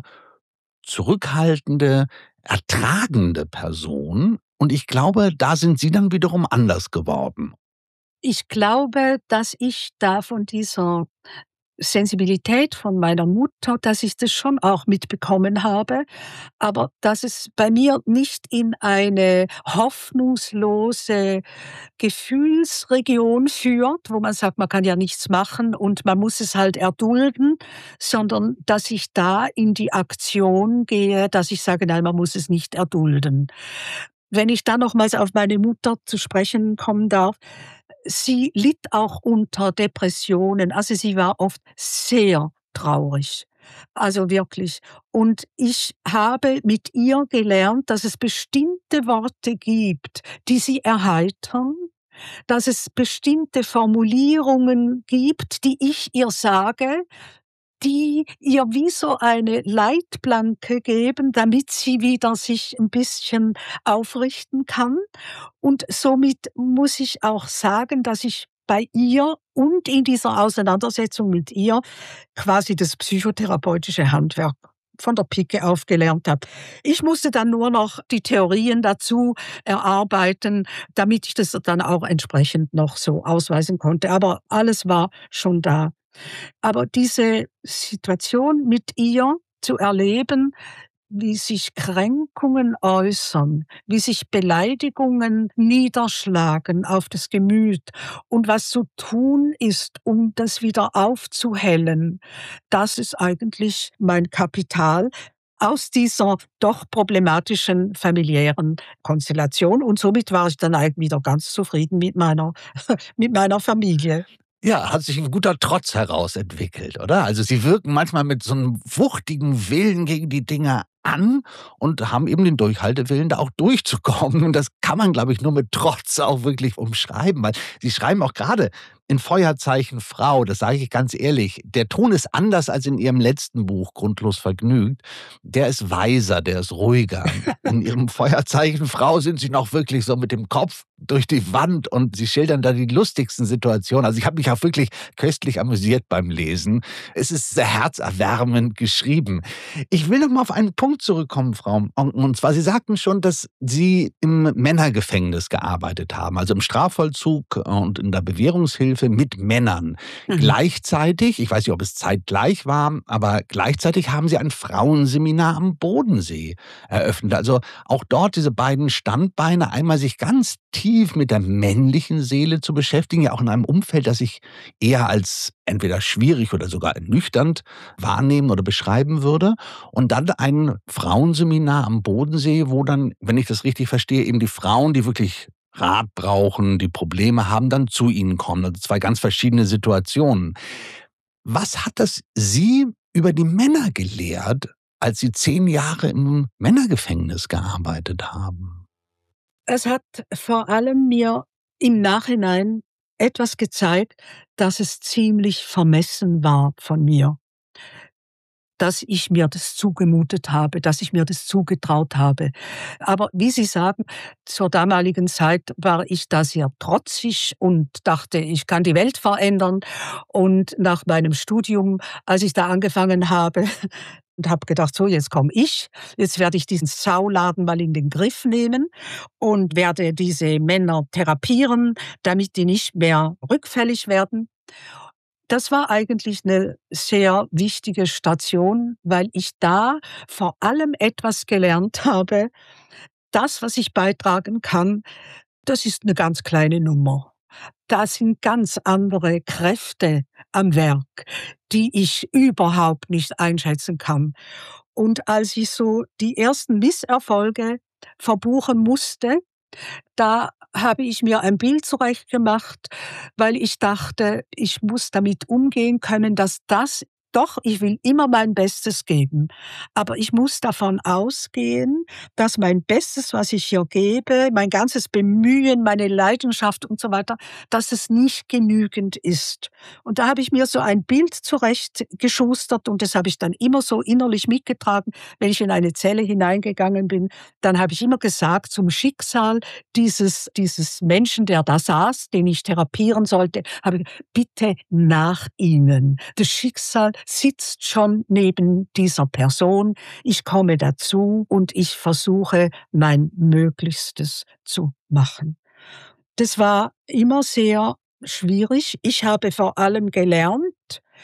zurückhaltende, ertragende Person. Und ich glaube, da sind Sie dann wiederum anders geworden. Ich glaube, dass ich da von dieser Sensibilität von meiner Mutter, dass ich das schon auch mitbekommen habe, aber dass es bei mir nicht in eine hoffnungslose Gefühlsregion führt, wo man sagt, man kann ja nichts machen und man muss es halt erdulden, sondern dass ich da in die Aktion gehe, dass ich sage: „Nein, man muss es nicht erdulden." Wenn ich dann nochmals auf meine Mutter zu sprechen kommen darf, sie litt auch unter Depressionen. Also, sie war oft sehr traurig. Also, wirklich. Und ich habe mit ihr gelernt, dass es bestimmte Worte gibt, die sie erheitern, dass es bestimmte Formulierungen gibt, die ich ihr sage, die ihr wie so eine Leitplanke geben, damit sie wieder sich ein bisschen aufrichten kann. Und somit muss ich auch sagen, dass ich bei ihr und in dieser Auseinandersetzung mit ihr quasi das psychotherapeutische Handwerk von der Pike auf gelernt habe. Ich musste dann nur noch die Theorien dazu erarbeiten, damit ich das dann auch entsprechend noch so ausweisen konnte. Aber alles war schon da. Aber diese Situation mit ihr zu erleben, wie sich Kränkungen äußern, wie sich Beleidigungen niederschlagen auf das Gemüt und was zu tun ist, um das wieder aufzuhellen, das ist eigentlich mein Kapital aus dieser doch problematischen familiären Konstellation. Und somit war ich dann eigentlich wieder ganz zufrieden mit meiner mit meiner Familie. Ja, hat sich ein guter Trotz herausentwickelt, oder? Also, Sie wirken manchmal mit so einem wuchtigen Willen gegen die Dinge an und haben eben den Durchhaltewillen, da auch durchzukommen. Und das kann man, glaube ich, nur mit Trotz auch wirklich umschreiben, weil Sie schreiben auch gerade in Feuerzeichen Frau, das sage ich ganz ehrlich, der Ton ist anders als in Ihrem letzten Buch „Grundlos vergnügt". Der ist weiser, der ist ruhiger. In Ihrem Feuerzeichen Frau sind Sie noch wirklich so mit dem Kopf durch die Wand und Sie schildern da die lustigsten Situationen. Also, ich habe mich auch wirklich köstlich amüsiert beim Lesen. Es ist sehr herzerwärmend geschrieben. Ich will noch mal auf einen Punkt zurückkommen, Frau Oncken, und zwar, Sie sagten schon, dass Sie im Männergefängnis gearbeitet haben, also im Strafvollzug und in der Bewährungshilfe mit Männern. Mhm. Gleichzeitig, ich weiß nicht, ob es zeitgleich war, aber gleichzeitig haben Sie ein Frauenseminar am Bodensee eröffnet. Also auch dort diese beiden Standbeine, einmal sich ganz tief mit der männlichen Seele zu beschäftigen, ja auch in einem Umfeld, das ich eher als entweder schwierig oder sogar ernüchternd wahrnehmen oder beschreiben würde. Und dann ein Frauenseminar am Bodensee, wo dann, wenn ich das richtig verstehe, eben die Frauen, die wirklich Rat brauchen, die Probleme haben, dann zu Ihnen kommen. Also zwei ganz verschiedene Situationen. Was hat das Sie über die Männer gelehrt, als Sie zehn Jahre im Männergefängnis gearbeitet haben? Es hat vor allem mir im Nachhinein etwas gezeigt, dass es ziemlich vermessen war von mir, dass ich mir das zugemutet habe, dass ich mir das zugetraut habe. Aber wie Sie sagen, zur damaligen Zeit war ich da sehr trotzig und dachte, ich kann die Welt verändern. Und nach meinem Studium, als ich da angefangen habe und habe gedacht, so, jetzt komme ich, jetzt werde ich diesen Sauladen mal in den Griff nehmen und werde diese Männer therapieren, damit die nicht mehr rückfällig werden. Das war eigentlich eine sehr wichtige Station, weil ich da vor allem etwas gelernt habe: Das, was ich beitragen kann, das ist eine ganz kleine Nummer. Da sind ganz andere Kräfte am Werk, die ich überhaupt nicht einschätzen kann. Und als ich so die ersten Misserfolge verbuchen musste, da habe ich mir ein Bild zurechtgemacht, weil ich dachte, ich muss damit umgehen können, dass das Doch, ich will immer mein Bestes geben, aber ich muss davon ausgehen, dass mein Bestes, was ich hier gebe, mein ganzes Bemühen, meine Leidenschaft und so weiter, dass es nicht genügend ist. Und da habe ich mir so ein Bild zurechtgeschustert und das habe ich dann immer so innerlich mitgetragen. Wenn ich in eine Zelle hineingegangen bin, dann habe ich immer gesagt zum Schicksal dieses, dieses Menschen, der da saß, den ich therapieren sollte, habe ich gesagt, bitte nach Ihnen. Das Schicksal sitzt schon neben dieser Person. Ich komme dazu und ich versuche, mein Möglichstes zu machen. Das war immer sehr schwierig. Ich habe vor allem gelernt,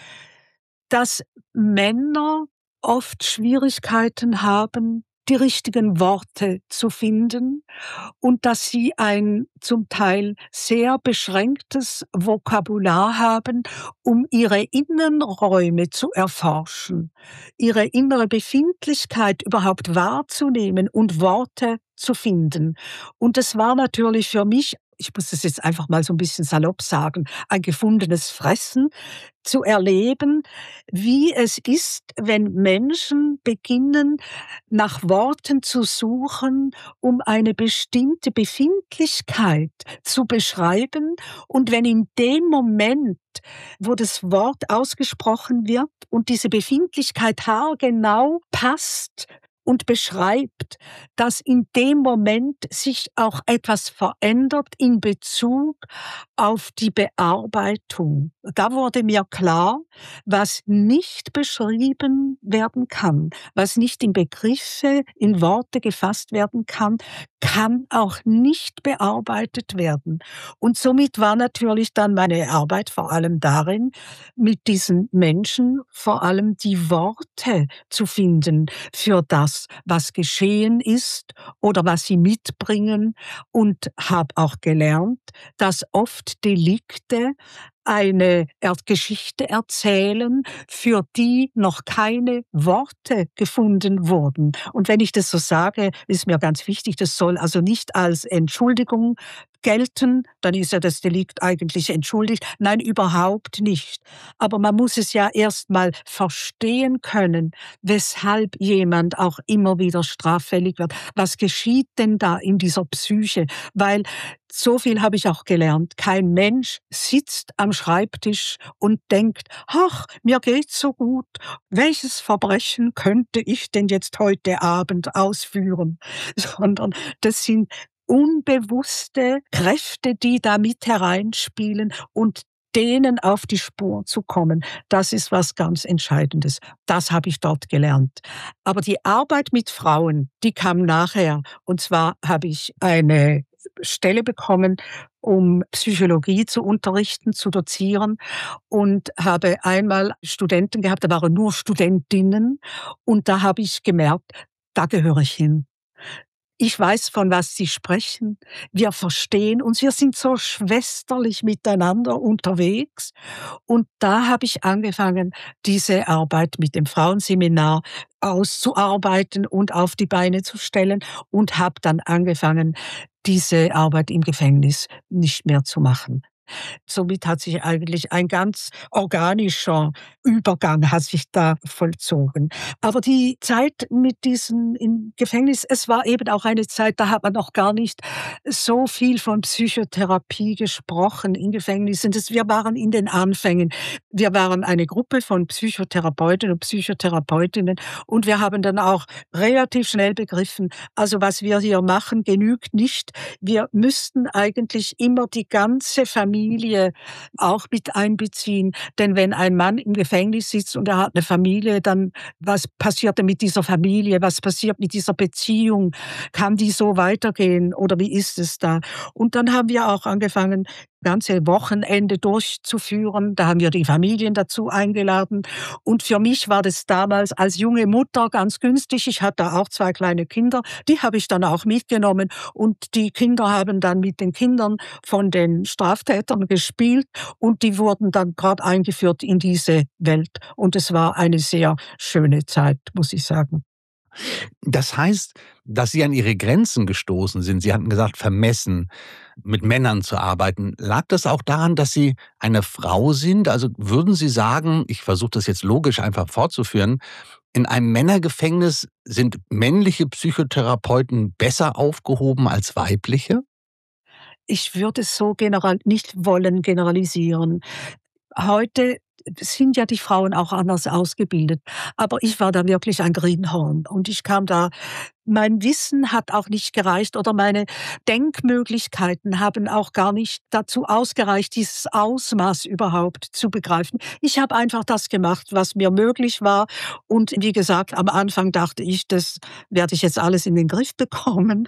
dass Männer oft Schwierigkeiten haben, die richtigen Worte zu finden und dass sie ein zum Teil sehr beschränktes Vokabular haben, um ihre Innenräume zu erforschen, ihre innere Befindlichkeit überhaupt wahrzunehmen und Worte zu finden. Und es war natürlich für mich, ich muss es jetzt einfach mal so ein bisschen salopp sagen, ein gefundenes Fressen, zu erleben, wie es ist, wenn Menschen beginnen, nach Worten zu suchen, um eine bestimmte Befindlichkeit zu beschreiben. Und wenn in dem Moment, wo das Wort ausgesprochen wird und diese Befindlichkeit haargenau passt und beschreibt, dass in dem Moment sich auch etwas verändert in Bezug auf die Bearbeitung. Da wurde mir klar, was nicht beschrieben werden kann, was nicht in Begriffe, in Worte gefasst werden kann, kann auch nicht bearbeitet werden. Und somit war natürlich dann meine Arbeit vor allem darin, mit diesen Menschen vor allem die Worte zu finden für das, was geschehen ist oder was sie mitbringen, und habe auch gelernt, dass oft Delikte eine Geschichte erzählen, für die noch keine Worte gefunden wurden. Und wenn ich das so sage, ist mir ganz wichtig, das soll also nicht als Entschuldigung gelten, dann ist ja das Delikt eigentlich entschuldigt. Nein, überhaupt nicht. Aber man muss es ja erst mal verstehen können, weshalb jemand auch immer wieder straffällig wird. Was geschieht denn da in dieser Psyche? Weil so viel habe ich auch gelernt. Kein Mensch sitzt am Schreibtisch und denkt, ach, mir geht's so gut. Welches Verbrechen könnte ich denn jetzt heute Abend ausführen? Sondern das sind unbewusste Kräfte, die da mit hereinspielen, und denen auf die Spur zu kommen, das ist was ganz Entscheidendes. Das habe ich dort gelernt. Aber die Arbeit mit Frauen, die kam nachher. Und zwar habe ich eine Stelle bekommen, um Psychologie zu unterrichten, zu dozieren, und habe einmal Studenten gehabt, da waren nur Studentinnen, und da habe ich gemerkt, da gehöre ich hin. Ich weiß, von was Sie sprechen. Wir verstehen uns. Wir sind so schwesterlich miteinander unterwegs. Und da habe ich angefangen, diese Arbeit mit dem Frauenseminar auszuarbeiten und auf die Beine zu stellen, und habe dann angefangen, diese Arbeit im Gefängnis nicht mehr zu machen. Somit hat sich eigentlich ein ganz organischer Übergang hat sich da vollzogen. Aber die Zeit mit diesen im Gefängnis, es war eben auch eine Zeit, da hat man noch gar nicht so viel von Psychotherapie gesprochen in Gefängnissen. Das, wir waren in den Anfängen. Wir waren eine Gruppe von Psychotherapeuten und Psychotherapeutinnen, und wir haben dann auch relativ schnell begriffen, also was wir hier machen, genügt nicht. Wir müssten eigentlich immer die ganze Familie auch mit einbeziehen. Denn wenn ein Mann im Gefängnis sitzt und er hat eine Familie, dann was passiert denn mit dieser Familie? Was passiert mit dieser Beziehung? Kann die so weitergehen oder wie ist es da? Und dann haben wir auch angefangen, ganze Wochenende durchzuführen. Da haben wir die Familien dazu eingeladen. Und für mich war das damals als junge Mutter ganz günstig. Ich hatte auch zwei kleine Kinder. Die habe ich dann auch mitgenommen. Und die Kinder haben dann mit den Kindern von den Straftätern gespielt. Und die wurden dann gerade eingeführt in diese Welt. Und es war eine sehr schöne Zeit, muss ich sagen. Das heißt, dass Sie an Ihre Grenzen gestoßen sind. Sie hatten gesagt, vermessen, mit Männern zu arbeiten. Lag das auch daran, dass Sie eine Frau sind? Also würden Sie sagen, ich versuche das jetzt logisch einfach fortzuführen, in einem Männergefängnis sind männliche Psychotherapeuten besser aufgehoben als weibliche? Ich würde es so general nicht wollen generalisieren. Heute sind ja die Frauen auch anders ausgebildet, aber ich war da wirklich ein Greenhorn und ich kam da, mein Wissen hat auch nicht gereicht oder meine Denkmöglichkeiten haben auch gar nicht dazu ausgereicht, dieses Ausmaß überhaupt zu begreifen. Ich habe einfach das gemacht, was mir möglich war und wie gesagt, am Anfang dachte ich, das werde ich jetzt alles in den Griff bekommen.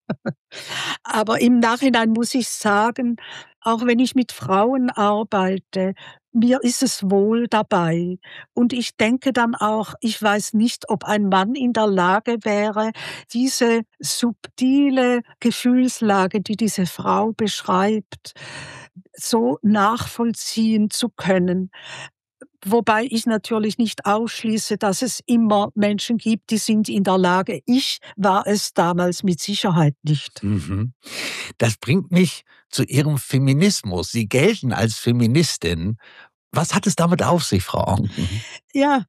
Aber im Nachhinein muss ich sagen, auch wenn ich mit Frauen arbeite, mir ist es wohl dabei. Und ich denke dann auch, ich weiß nicht, ob ein Mann in der Lage wäre, diese subtile Gefühlslage, die diese Frau beschreibt, so nachvollziehen zu können. Wobei ich natürlich nicht ausschließe, dass es immer Menschen gibt, die sind in der Lage. Ich war es damals mit Sicherheit nicht. Mhm. Das bringt mich zu Ihrem Feminismus. Sie gelten als Feministin. Was hat es damit auf sich, Frau Onken? Ja,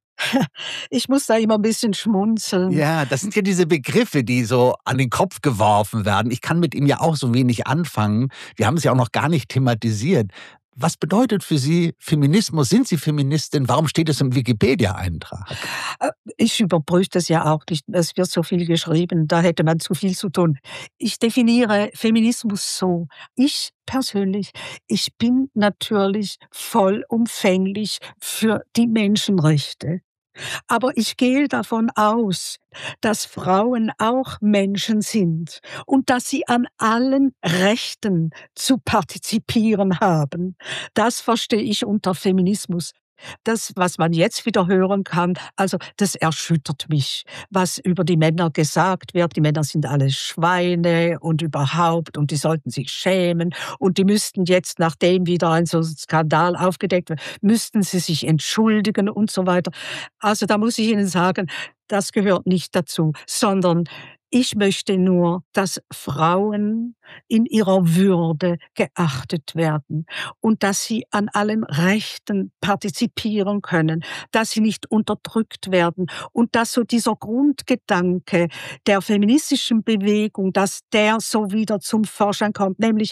ich muss da immer ein bisschen schmunzeln. Ja, das sind ja diese Begriffe, die so an den Kopf geworfen werden. Ich kann mit ihm ja auch so wenig anfangen. Wir haben es ja auch noch gar nicht thematisiert. Was bedeutet für Sie Feminismus? Sind Sie Feministin? Warum steht es im Wikipedia-Eintrag? Äh, ich überprüfe das ja auch nicht. Es wird so viel geschrieben, da hätte man zu viel zu tun. Ich definiere Feminismus so: Ich persönlich, ich bin natürlich vollumfänglich für die Menschenrechte. Aber ich gehe davon aus, dass Frauen auch Menschen sind und dass sie an allen Rechten zu partizipieren haben. Das verstehe ich unter Feminismus. Das, was man jetzt wieder hören kann, also das erschüttert mich, was über die Männer gesagt wird. Die Männer sind alle Schweine und überhaupt und die sollten sich schämen und die müssten jetzt, nachdem wieder ein so Skandal aufgedeckt wird, müssten sie sich entschuldigen und so weiter. Also da muss ich Ihnen sagen, das gehört nicht dazu, sondern ich möchte nur, dass Frauen in ihrer Würde geachtet werden und dass sie an allen Rechten partizipieren können, dass sie nicht unterdrückt werden und dass so dieser Grundgedanke der feministischen Bewegung, dass der so wieder zum Vorschein kommt, nämlich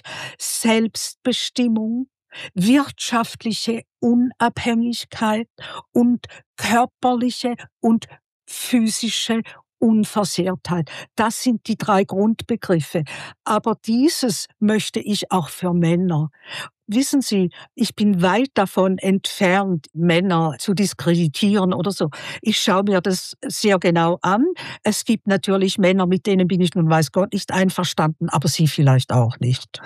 Selbstbestimmung, wirtschaftliche Unabhängigkeit und körperliche und physische Unversehrtheit. Das sind die drei Grundbegriffe. Aber dieses möchte ich auch für Männer. Wissen Sie, ich bin weit davon entfernt, Männer zu diskreditieren oder so. Ich schaue mir das sehr genau an. Es gibt natürlich Männer, mit denen bin ich nun weiß Gott nicht einverstanden, aber Sie vielleicht auch nicht.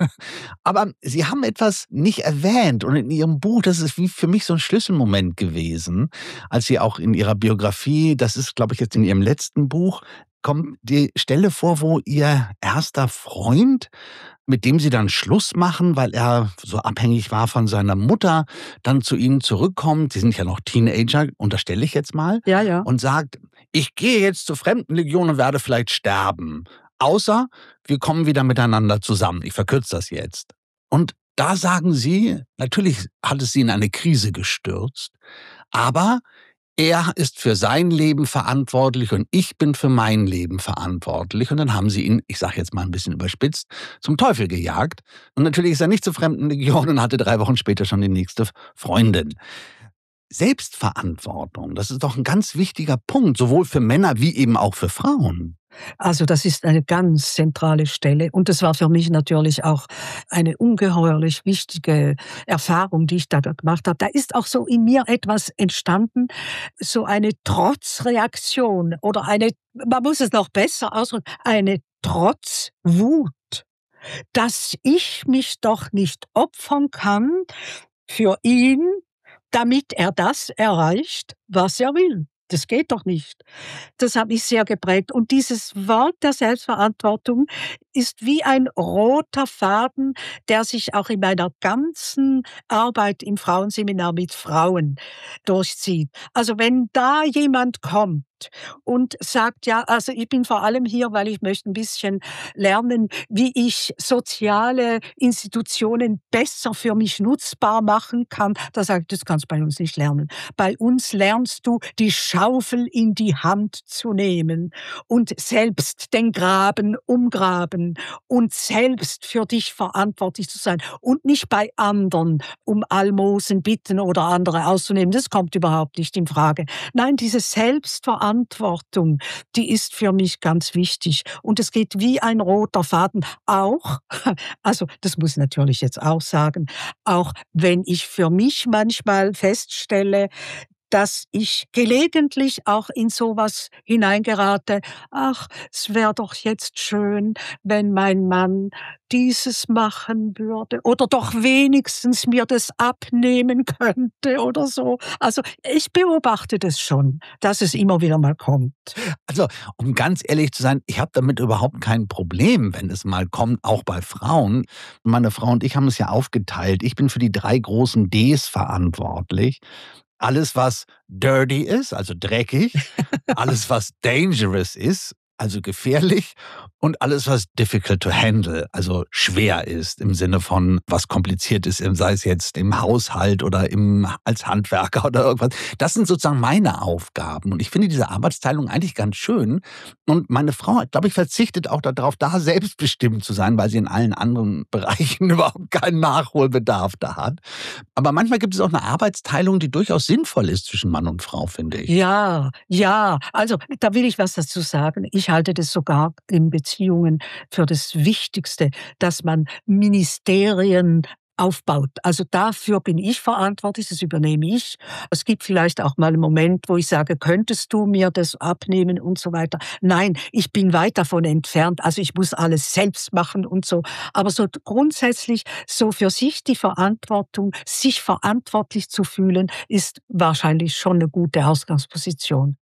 Aber Sie haben etwas nicht erwähnt und in Ihrem Buch, das ist wie für mich so ein Schlüsselmoment gewesen, als Sie auch in Ihrer Biografie, das ist, glaube ich, jetzt in Ihrem letzten Buch, kommt die Stelle vor, wo Ihr erster Freund, mit dem Sie dann Schluss machen, weil er so abhängig war von seiner Mutter, dann zu Ihnen zurückkommt, Sie sind ja noch Teenager, unterstelle ich jetzt mal, Ja, ja. und sagt: „Ich gehe jetzt zur Fremdenlegion und werde vielleicht sterben. Außer wir kommen wieder miteinander zusammen." Ich verkürze das jetzt. Und da sagen Sie, natürlich hat es Sie in eine Krise gestürzt, aber er ist für sein Leben verantwortlich und ich bin für mein Leben verantwortlich. Und dann haben sie ihn, ich sage jetzt mal ein bisschen überspitzt, zum Teufel gejagt. Und natürlich ist er nicht zur Fremdenlegion und hatte drei Wochen später schon die nächste Freundin. Selbstverantwortung, das ist doch ein ganz wichtiger Punkt, sowohl für Männer wie eben auch für Frauen. Also das ist eine ganz zentrale Stelle und das war für mich natürlich auch eine ungeheuerlich wichtige Erfahrung, die ich da gemacht habe. Da ist auch so in mir etwas entstanden, so eine Trotzreaktion oder eine, man muss es noch besser ausdrücken, eine Trotzwut, dass ich mich doch nicht opfern kann für ihn, damit er das erreicht, was er will. Das geht doch nicht. Das hat mich sehr geprägt. Und dieses Wort der Selbstverantwortung ist wie ein roter Faden, der sich auch in meiner ganzen Arbeit im Frauenseminar mit Frauen durchzieht. Also wenn da jemand kommt schreibt und sagt, ja, also ich bin vor allem hier, weil ich möchte ein bisschen lernen, wie ich soziale Institutionen besser für mich nutzbar machen kann. Da sage ich, das kannst du bei uns nicht lernen. Bei uns lernst du, die Schaufel in die Hand zu nehmen und selbst den Graben umgraben und selbst für dich verantwortlich zu sein und nicht bei anderen um Almosen bitten oder andere auszunehmen. Das kommt überhaupt nicht in Frage. Nein, diese Selbstverantwortung, die ist für mich ganz wichtig. Und es geht wie ein roter Faden auch, also das muss ich natürlich jetzt auch sagen, auch wenn ich für mich manchmal feststelle, dass ich gelegentlich auch in sowas hineingerate. Ach, es wäre doch jetzt schön, wenn mein Mann dieses machen würde oder doch wenigstens mir das abnehmen könnte oder so. Also ich beobachte das schon, dass es immer wieder mal kommt. Also, um ganz ehrlich zu sein, ich habe damit überhaupt kein Problem, wenn es mal kommt, auch bei Frauen. Meine Frau und ich haben es ja aufgeteilt. Ich bin für die drei großen Ds verantwortlich. Alles, was dirty ist, also dreckig, alles, was dangerous ist, also gefährlich, und alles, was difficult to handle, also schwer ist, im Sinne von was kompliziert ist, sei es jetzt im Haushalt oder im, als Handwerker oder irgendwas. Das sind sozusagen meine Aufgaben. Und ich finde diese Arbeitsteilung eigentlich ganz schön. Und meine Frau, glaube ich, verzichtet auch darauf, da selbstbestimmt zu sein, weil sie in allen anderen Bereichen überhaupt keinen Nachholbedarf da hat. Aber manchmal gibt es auch eine Arbeitsteilung, die durchaus sinnvoll ist zwischen Mann und Frau, finde ich. Ja, ja, also da will ich was dazu sagen. Ich halte das sogar in Beziehungen für das Wichtigste, dass man Ministerien aufbaut. Also dafür bin ich verantwortlich, das übernehme ich. Es gibt vielleicht auch mal einen Moment, wo ich sage, könntest du mir das abnehmen und so weiter. Nein, ich bin weit davon entfernt, also ich muss alles selbst machen und so. Aber so grundsätzlich, so für sich die Verantwortung, sich verantwortlich zu fühlen, ist wahrscheinlich schon eine gute Ausgangsposition.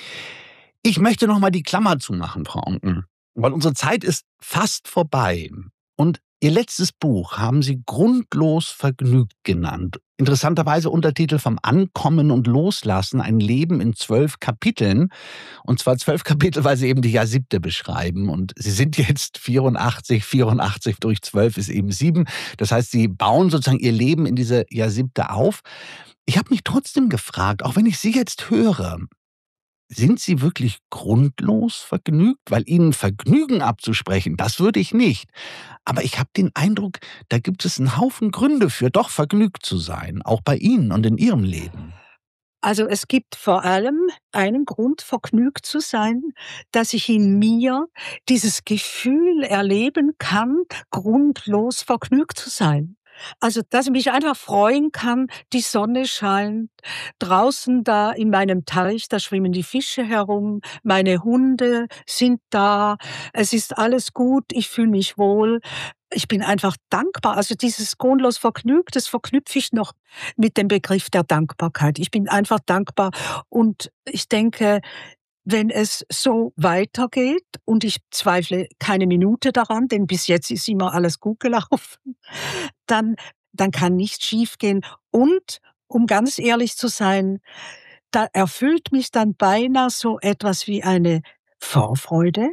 Ich möchte noch mal die Klammer zumachen, Frau Onken, weil unsere Zeit ist fast vorbei. Und Ihr letztes Buch haben Sie grundlos vergnügt genannt. Interessanterweise Untertitel vom Ankommen und Loslassen, ein Leben in zwölf Kapiteln. Und zwar zwölf Kapitel, weil Sie eben die Jahrsiebte beschreiben. Und Sie sind jetzt vierundachtzig, vierundachtzig durch zwölf ist eben sieben. Das heißt, Sie bauen sozusagen Ihr Leben in diese Jahrsiebte auf. Ich habe mich trotzdem gefragt, auch wenn ich Sie jetzt höre, sind Sie wirklich grundlos vergnügt? Weil Ihnen Vergnügen abzusprechen, das würde ich nicht. Aber ich habe den Eindruck, da gibt es einen Haufen Gründe für, doch vergnügt zu sein, auch bei Ihnen und in Ihrem Leben. Also es gibt vor allem einen Grund, vergnügt zu sein, dass ich in mir dieses Gefühl erleben kann, grundlos vergnügt zu sein. Also, dass ich mich einfach freuen kann, die Sonne scheint, draußen da in meinem Teich, da schwimmen die Fische herum, meine Hunde sind da, es ist alles gut, ich fühle mich wohl. Ich bin einfach dankbar. Also dieses grundlos vergnügt, das verknüpfe ich noch mit dem Begriff der Dankbarkeit. Ich bin einfach dankbar und ich denke, wenn es so weitergeht, und ich zweifle keine Minute daran, denn bis jetzt ist immer alles gut gelaufen, dann, dann kann nichts schiefgehen. Und, um ganz ehrlich zu sein, da erfüllt mich dann beinahe so etwas wie eine Vorfreude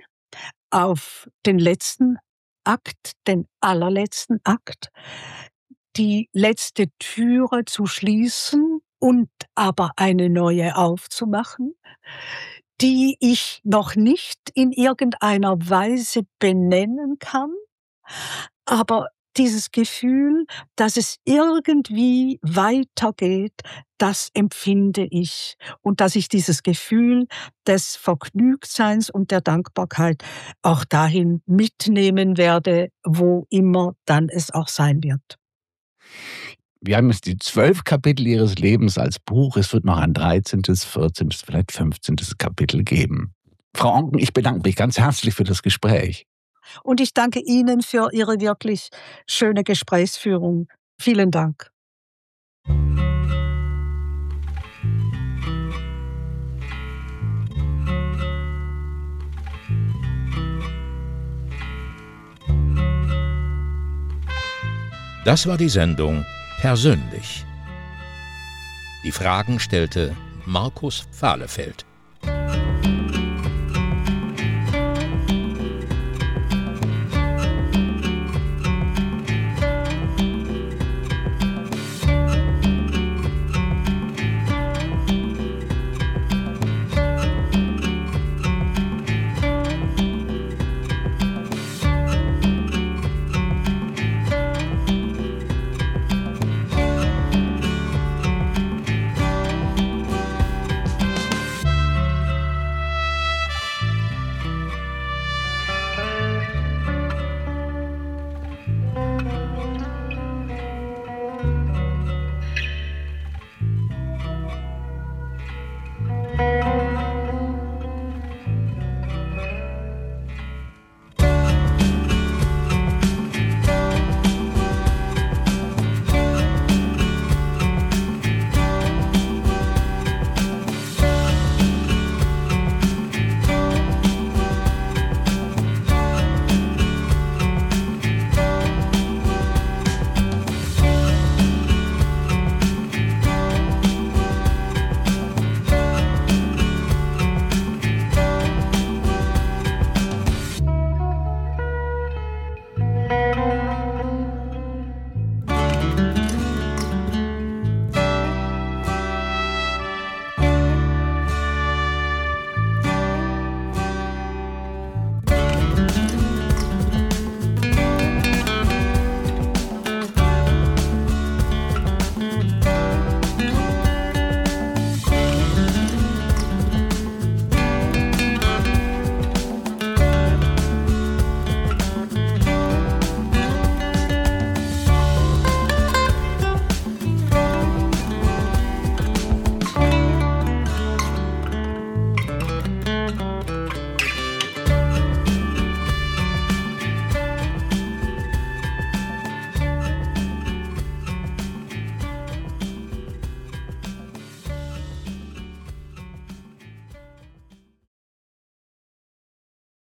auf den letzten Akt, den allerletzten Akt, die letzte Türe zu schließen und aber eine neue aufzumachen, die ich noch nicht in irgendeiner Weise benennen kann, aber dieses Gefühl, dass es irgendwie weitergeht, das empfinde ich. Und dass ich dieses Gefühl des Vergnügtseins und der Dankbarkeit auch dahin mitnehmen werde, wo immer dann es auch sein wird. Wir haben jetzt die zwölf Kapitel Ihres Lebens als Buch. Es wird noch ein dreizehntes, vierzehntes, vielleicht fünfzehntes Kapitel geben. Frau Onken, ich bedanke mich ganz herzlich für das Gespräch. Und ich danke Ihnen für Ihre wirklich schöne Gesprächsführung. Vielen Dank. Das war die Sendung Persönlich. Die Fragen stellte Markus Fahlefeld.